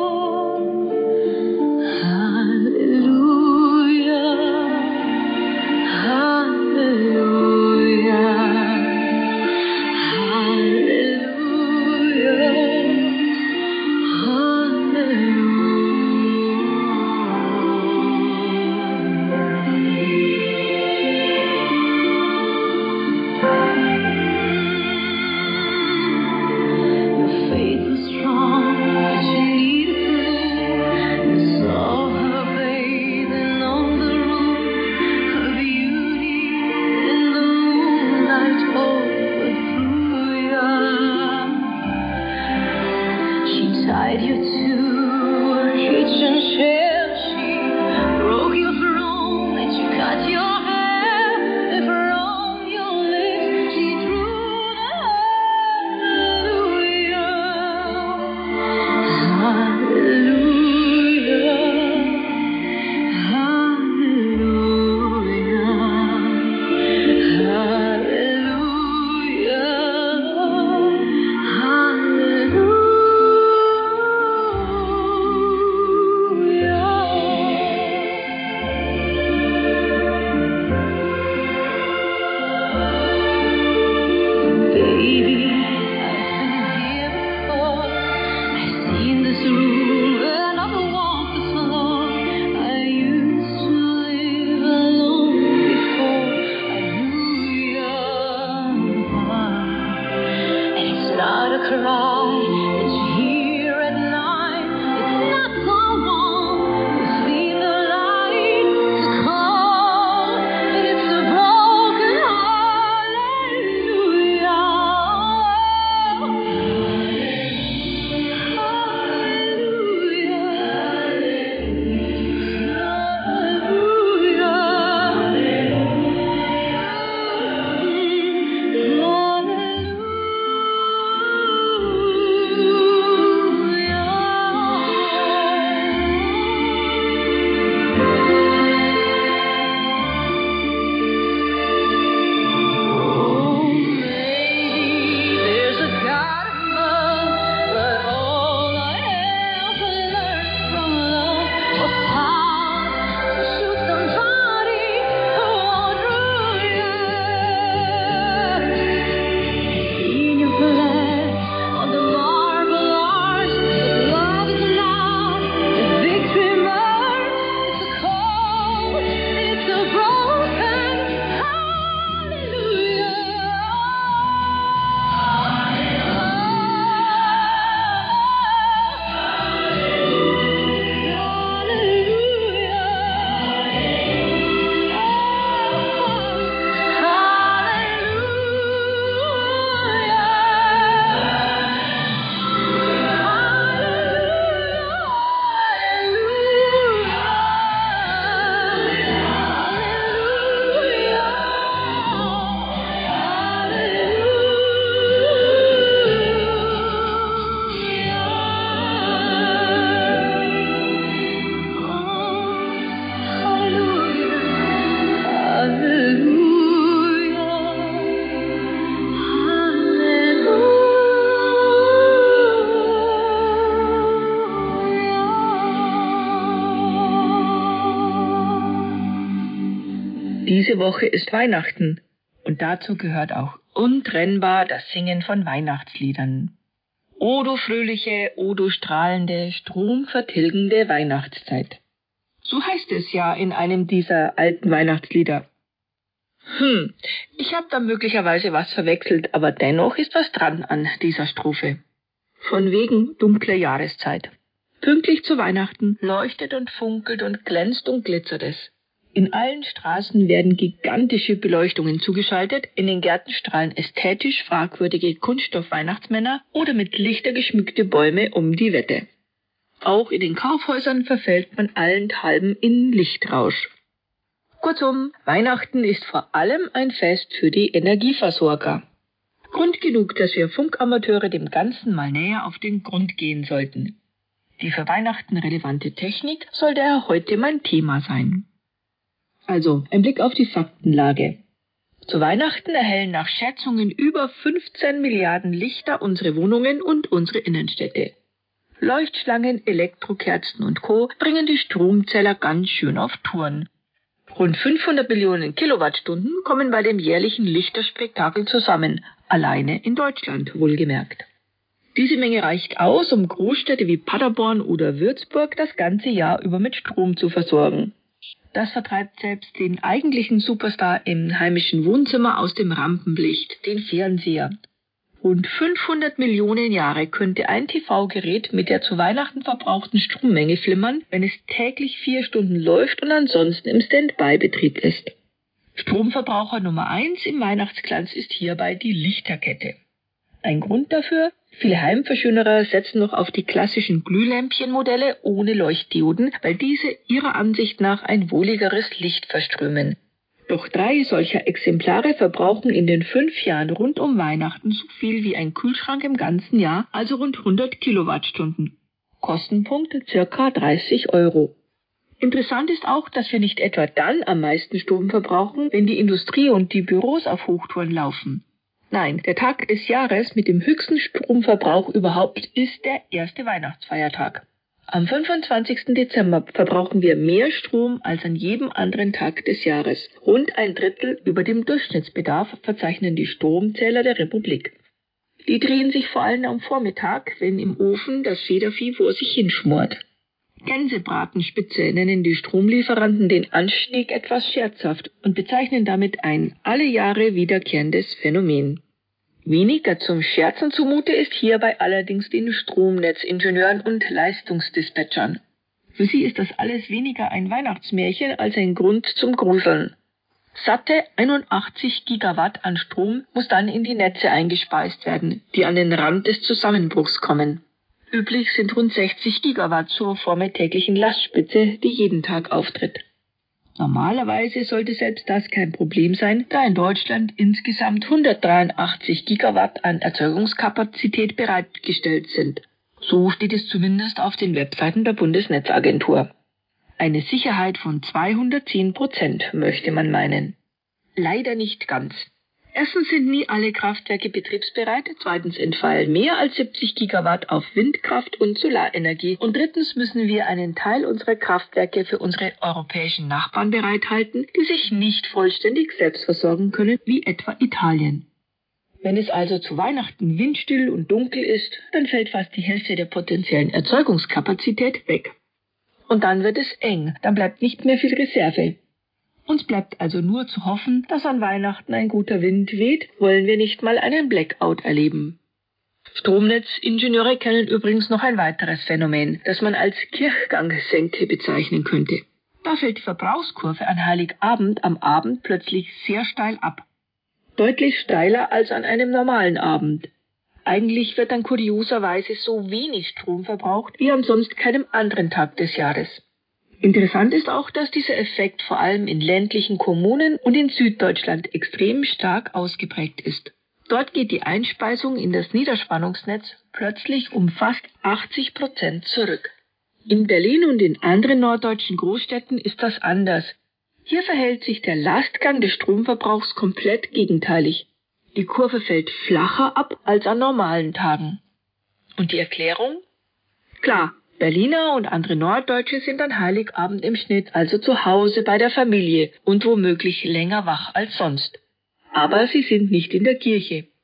S5: Diese Woche ist Weihnachten und dazu gehört auch untrennbar das Singen von Weihnachtsliedern. O du fröhliche, o du strahlende, stromvertilgende Weihnachtszeit. So heißt es ja in einem dieser alten Weihnachtslieder. Hm, ich habe da möglicherweise was verwechselt, aber dennoch ist was dran an dieser Strophe. Von wegen dunkler Jahreszeit. Pünktlich zu Weihnachten leuchtet und funkelt und glänzt und glitzert es. In allen Straßen werden gigantische Beleuchtungen zugeschaltet, in den Gärten strahlen ästhetisch fragwürdige Kunststoff-Weihnachtsmänner oder mit Lichter geschmückte Bäume um die Wette. Auch in den Kaufhäusern verfällt man allenthalben in Lichtrausch. Kurzum, Weihnachten ist vor allem ein Fest für die Energieversorger. Grund genug, dass wir Funkamateure dem Ganzen mal näher auf den Grund gehen sollten. Die für Weihnachten relevante Technik soll daher heute mein Thema sein. Also, ein Blick auf die Faktenlage. Zu Weihnachten erhellen nach Schätzungen über fünfzehn Milliarden Lichter unsere Wohnungen und unsere Innenstädte. Leuchtschlangen, Elektrokerzen und Co. bringen die Stromzähler ganz schön auf Touren. Rund fünfhundert Millionen Kilowattstunden kommen bei dem jährlichen Lichterspektakel zusammen, alleine in Deutschland wohlgemerkt. Diese Menge reicht aus, um Großstädte wie Paderborn oder Würzburg das ganze Jahr über mit Strom zu versorgen. Das vertreibt selbst den eigentlichen Superstar im heimischen Wohnzimmer aus dem Rampenlicht, den Fernseher. Rund fünfhundert Millionen Jahre könnte ein T V-Gerät mit der zu Weihnachten verbrauchten Strommenge flimmern, wenn es täglich vier Stunden läuft und ansonsten im Standby-Betrieb ist. Stromverbraucher Nummer eins im Weihnachtsglanz ist hierbei die Lichterkette. Ein Grund dafür? Viele Heimverschönerer setzen noch auf die klassischen Glühlämpchenmodelle ohne Leuchtdioden, weil diese ihrer Ansicht nach ein wohligeres Licht verströmen. Doch drei solcher Exemplare verbrauchen in den fünf Jahren rund um Weihnachten so viel wie ein Kühlschrank im ganzen Jahr, also rund hundert Kilowattstunden. Kostenpunkt circa dreißig Euro. Interessant ist auch, dass wir nicht etwa dann am meisten Strom verbrauchen, wenn die Industrie und die Büros auf Hochtouren laufen. Nein, der Tag des Jahres mit dem höchsten Stromverbrauch überhaupt ist der erste Weihnachtsfeiertag. Am fünfundzwanzigsten Dezember verbrauchen wir mehr Strom als an jedem anderen Tag des Jahres. Rund ein Drittel über dem Durchschnittsbedarf verzeichnen die Stromzähler der Republik. Die drehen sich vor allem am Vormittag, wenn im Ofen das Federvieh vor sich hinschmort. Gänsebratenspitze nennen die Stromlieferanten den Anstieg etwas scherzhaft und bezeichnen damit ein alle Jahre wiederkehrendes Phänomen. Weniger zum Scherzen zumute ist hierbei allerdings den Stromnetzingenieuren und Leistungsdispatchern. Für sie ist das alles weniger ein Weihnachtsmärchen als ein Grund zum Gruseln. Satte einundachtzig Gigawatt an Strom muss dann in die Netze eingespeist werden, die an den Rand des Zusammenbruchs kommen. Üblich sind rund sechzig Gigawatt zur vormittäglichen Lastspitze, die jeden Tag auftritt. Normalerweise sollte selbst das kein Problem sein, da in Deutschland insgesamt hundertdreiundachtzig Gigawatt an Erzeugungskapazität bereitgestellt sind. So steht es zumindest auf den Webseiten der Bundesnetzagentur. Eine Sicherheit von zweihundertzehn Prozent möchte man meinen. Leider nicht ganz. Erstens sind nie alle Kraftwerke betriebsbereit, zweitens entfallen mehr als siebzig Gigawatt auf Windkraft und Solarenergie und drittens müssen wir einen Teil unserer Kraftwerke für unsere europäischen Nachbarn bereithalten, die sich nicht vollständig selbst versorgen können, wie etwa Italien. Wenn es also zu Weihnachten windstill und dunkel ist, dann fällt fast die Hälfte der potenziellen Erzeugungskapazität weg. Und dann wird es eng, dann bleibt nicht mehr viel Reserve. Uns bleibt also nur zu hoffen, dass an Weihnachten ein guter Wind weht, wollen wir nicht mal einen Blackout erleben. Stromnetzingenieure kennen übrigens noch ein weiteres Phänomen, das man als Kirchgangsenke bezeichnen könnte. Da fällt die Verbrauchskurve an Heiligabend am Abend plötzlich sehr steil ab. Deutlich steiler als an einem normalen Abend. Eigentlich wird dann kurioserweise so wenig Strom verbraucht wie an sonst keinem anderen Tag des Jahres. Interessant ist auch, dass dieser Effekt vor allem in ländlichen Kommunen und in Süddeutschland extrem stark ausgeprägt ist. Dort geht die Einspeisung in das Niederspannungsnetz plötzlich um fast achtzig Prozent zurück. In Berlin und in anderen norddeutschen Großstädten ist das anders. Hier verhält sich der Lastgang des Stromverbrauchs komplett gegenteilig. Die Kurve fällt flacher ab als an normalen Tagen. Und die Erklärung? Klar, Berliner und andere Norddeutsche sind an Heiligabend im Schnitt also zu Hause bei der Familie und womöglich länger wach als sonst. Aber sie sind nicht in der Kirche.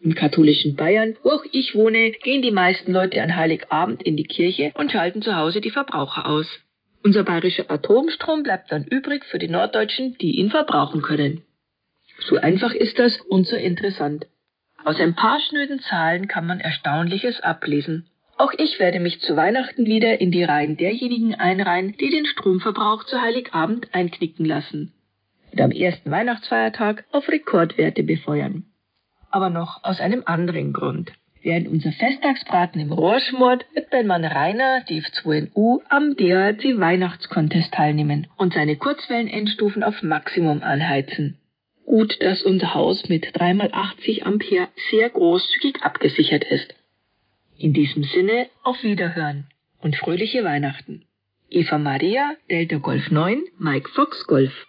S5: Im katholischen Bayern, wo auch ich wohne, gehen die meisten Leute an Heiligabend in die Kirche und schalten zu Hause die Verbraucher aus. Unser bayerischer Atomstrom bleibt dann übrig für die Norddeutschen, die ihn verbrauchen können. So einfach ist das und so interessant. Aus ein paar schnöden Zahlen kann man Erstaunliches ablesen. Auch ich werde mich zu Weihnachten wieder in die Reihen derjenigen einreihen, die den Stromverbrauch zu Heiligabend einknicken lassen und am ersten Weihnachtsfeiertag auf Rekordwerte befeuern. Aber noch aus einem anderen Grund. Während unser Festtagsbraten im Rohr schmort, wird mein Mann Rainer, D F zwei N U, am D A R C Weihnachtscontest teilnehmen und seine Kurzwellen-Endstufen auf Maximum anheizen. Gut, dass unser Haus mit drei mal achtzig Ampere sehr großzügig abgesichert ist. In diesem Sinne, auf Wiederhören und fröhliche Weihnachten. Eva Maria, Delta Golf neun, Mike Fox Golf.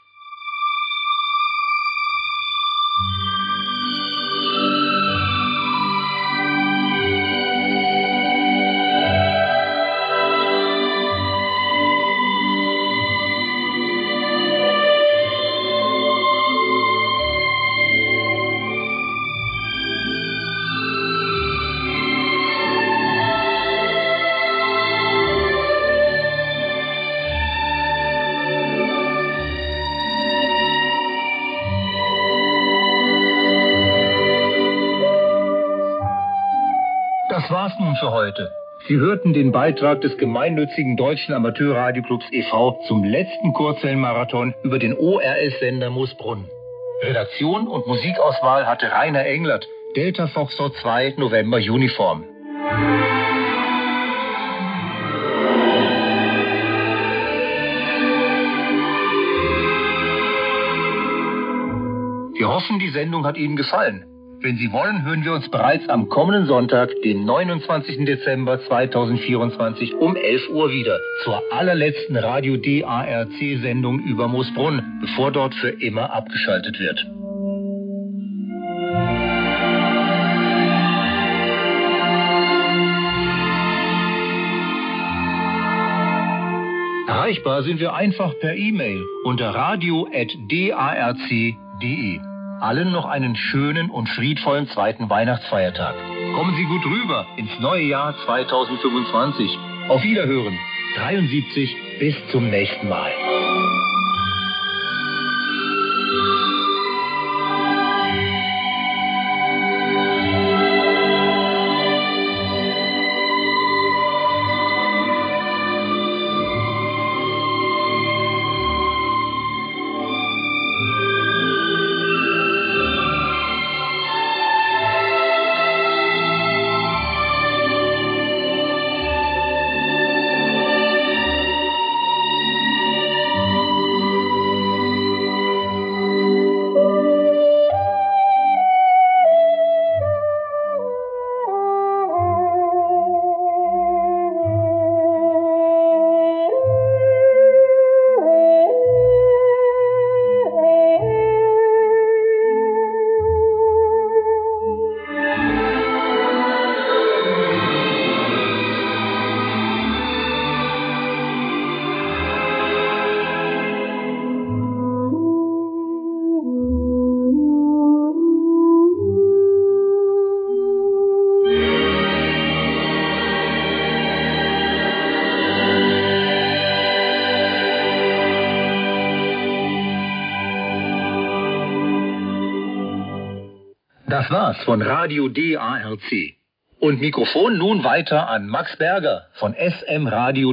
S1: Das war's nun für heute. Sie hörten den Beitrag des gemeinnützigen Deutschen Amateurradioclubs e V zum letzten Kurzwellenmarathon über den O R S-Sender Moosbrunn. Redaktion und Musikauswahl hatte Rainer Englert, Delta Foxtrot zwei, November Uniform. Wir hoffen, die Sendung hat Ihnen gefallen. Wenn Sie wollen, hören wir uns bereits am kommenden Sonntag, den neunundzwanzigsten Dezember zweitausendvierundzwanzig um elf Uhr wieder zur allerletzten Radio D A R C-Sendung über Moosbrunn, bevor dort für immer abgeschaltet wird. Erreichbar sind wir einfach per E-Mail unter radio at d a r c punkt d e. Allen noch einen schönen und friedvollen zweiten Weihnachtsfeiertag. Kommen Sie gut rüber ins neue Jahr zweitausendfünfundzwanzig. Auf Wiederhören. dreiundsiebzig. Bis zum nächsten Mal. Das war's von Radio D A R C. Und Mikrofon nun weiter an Max Berger von S M Radio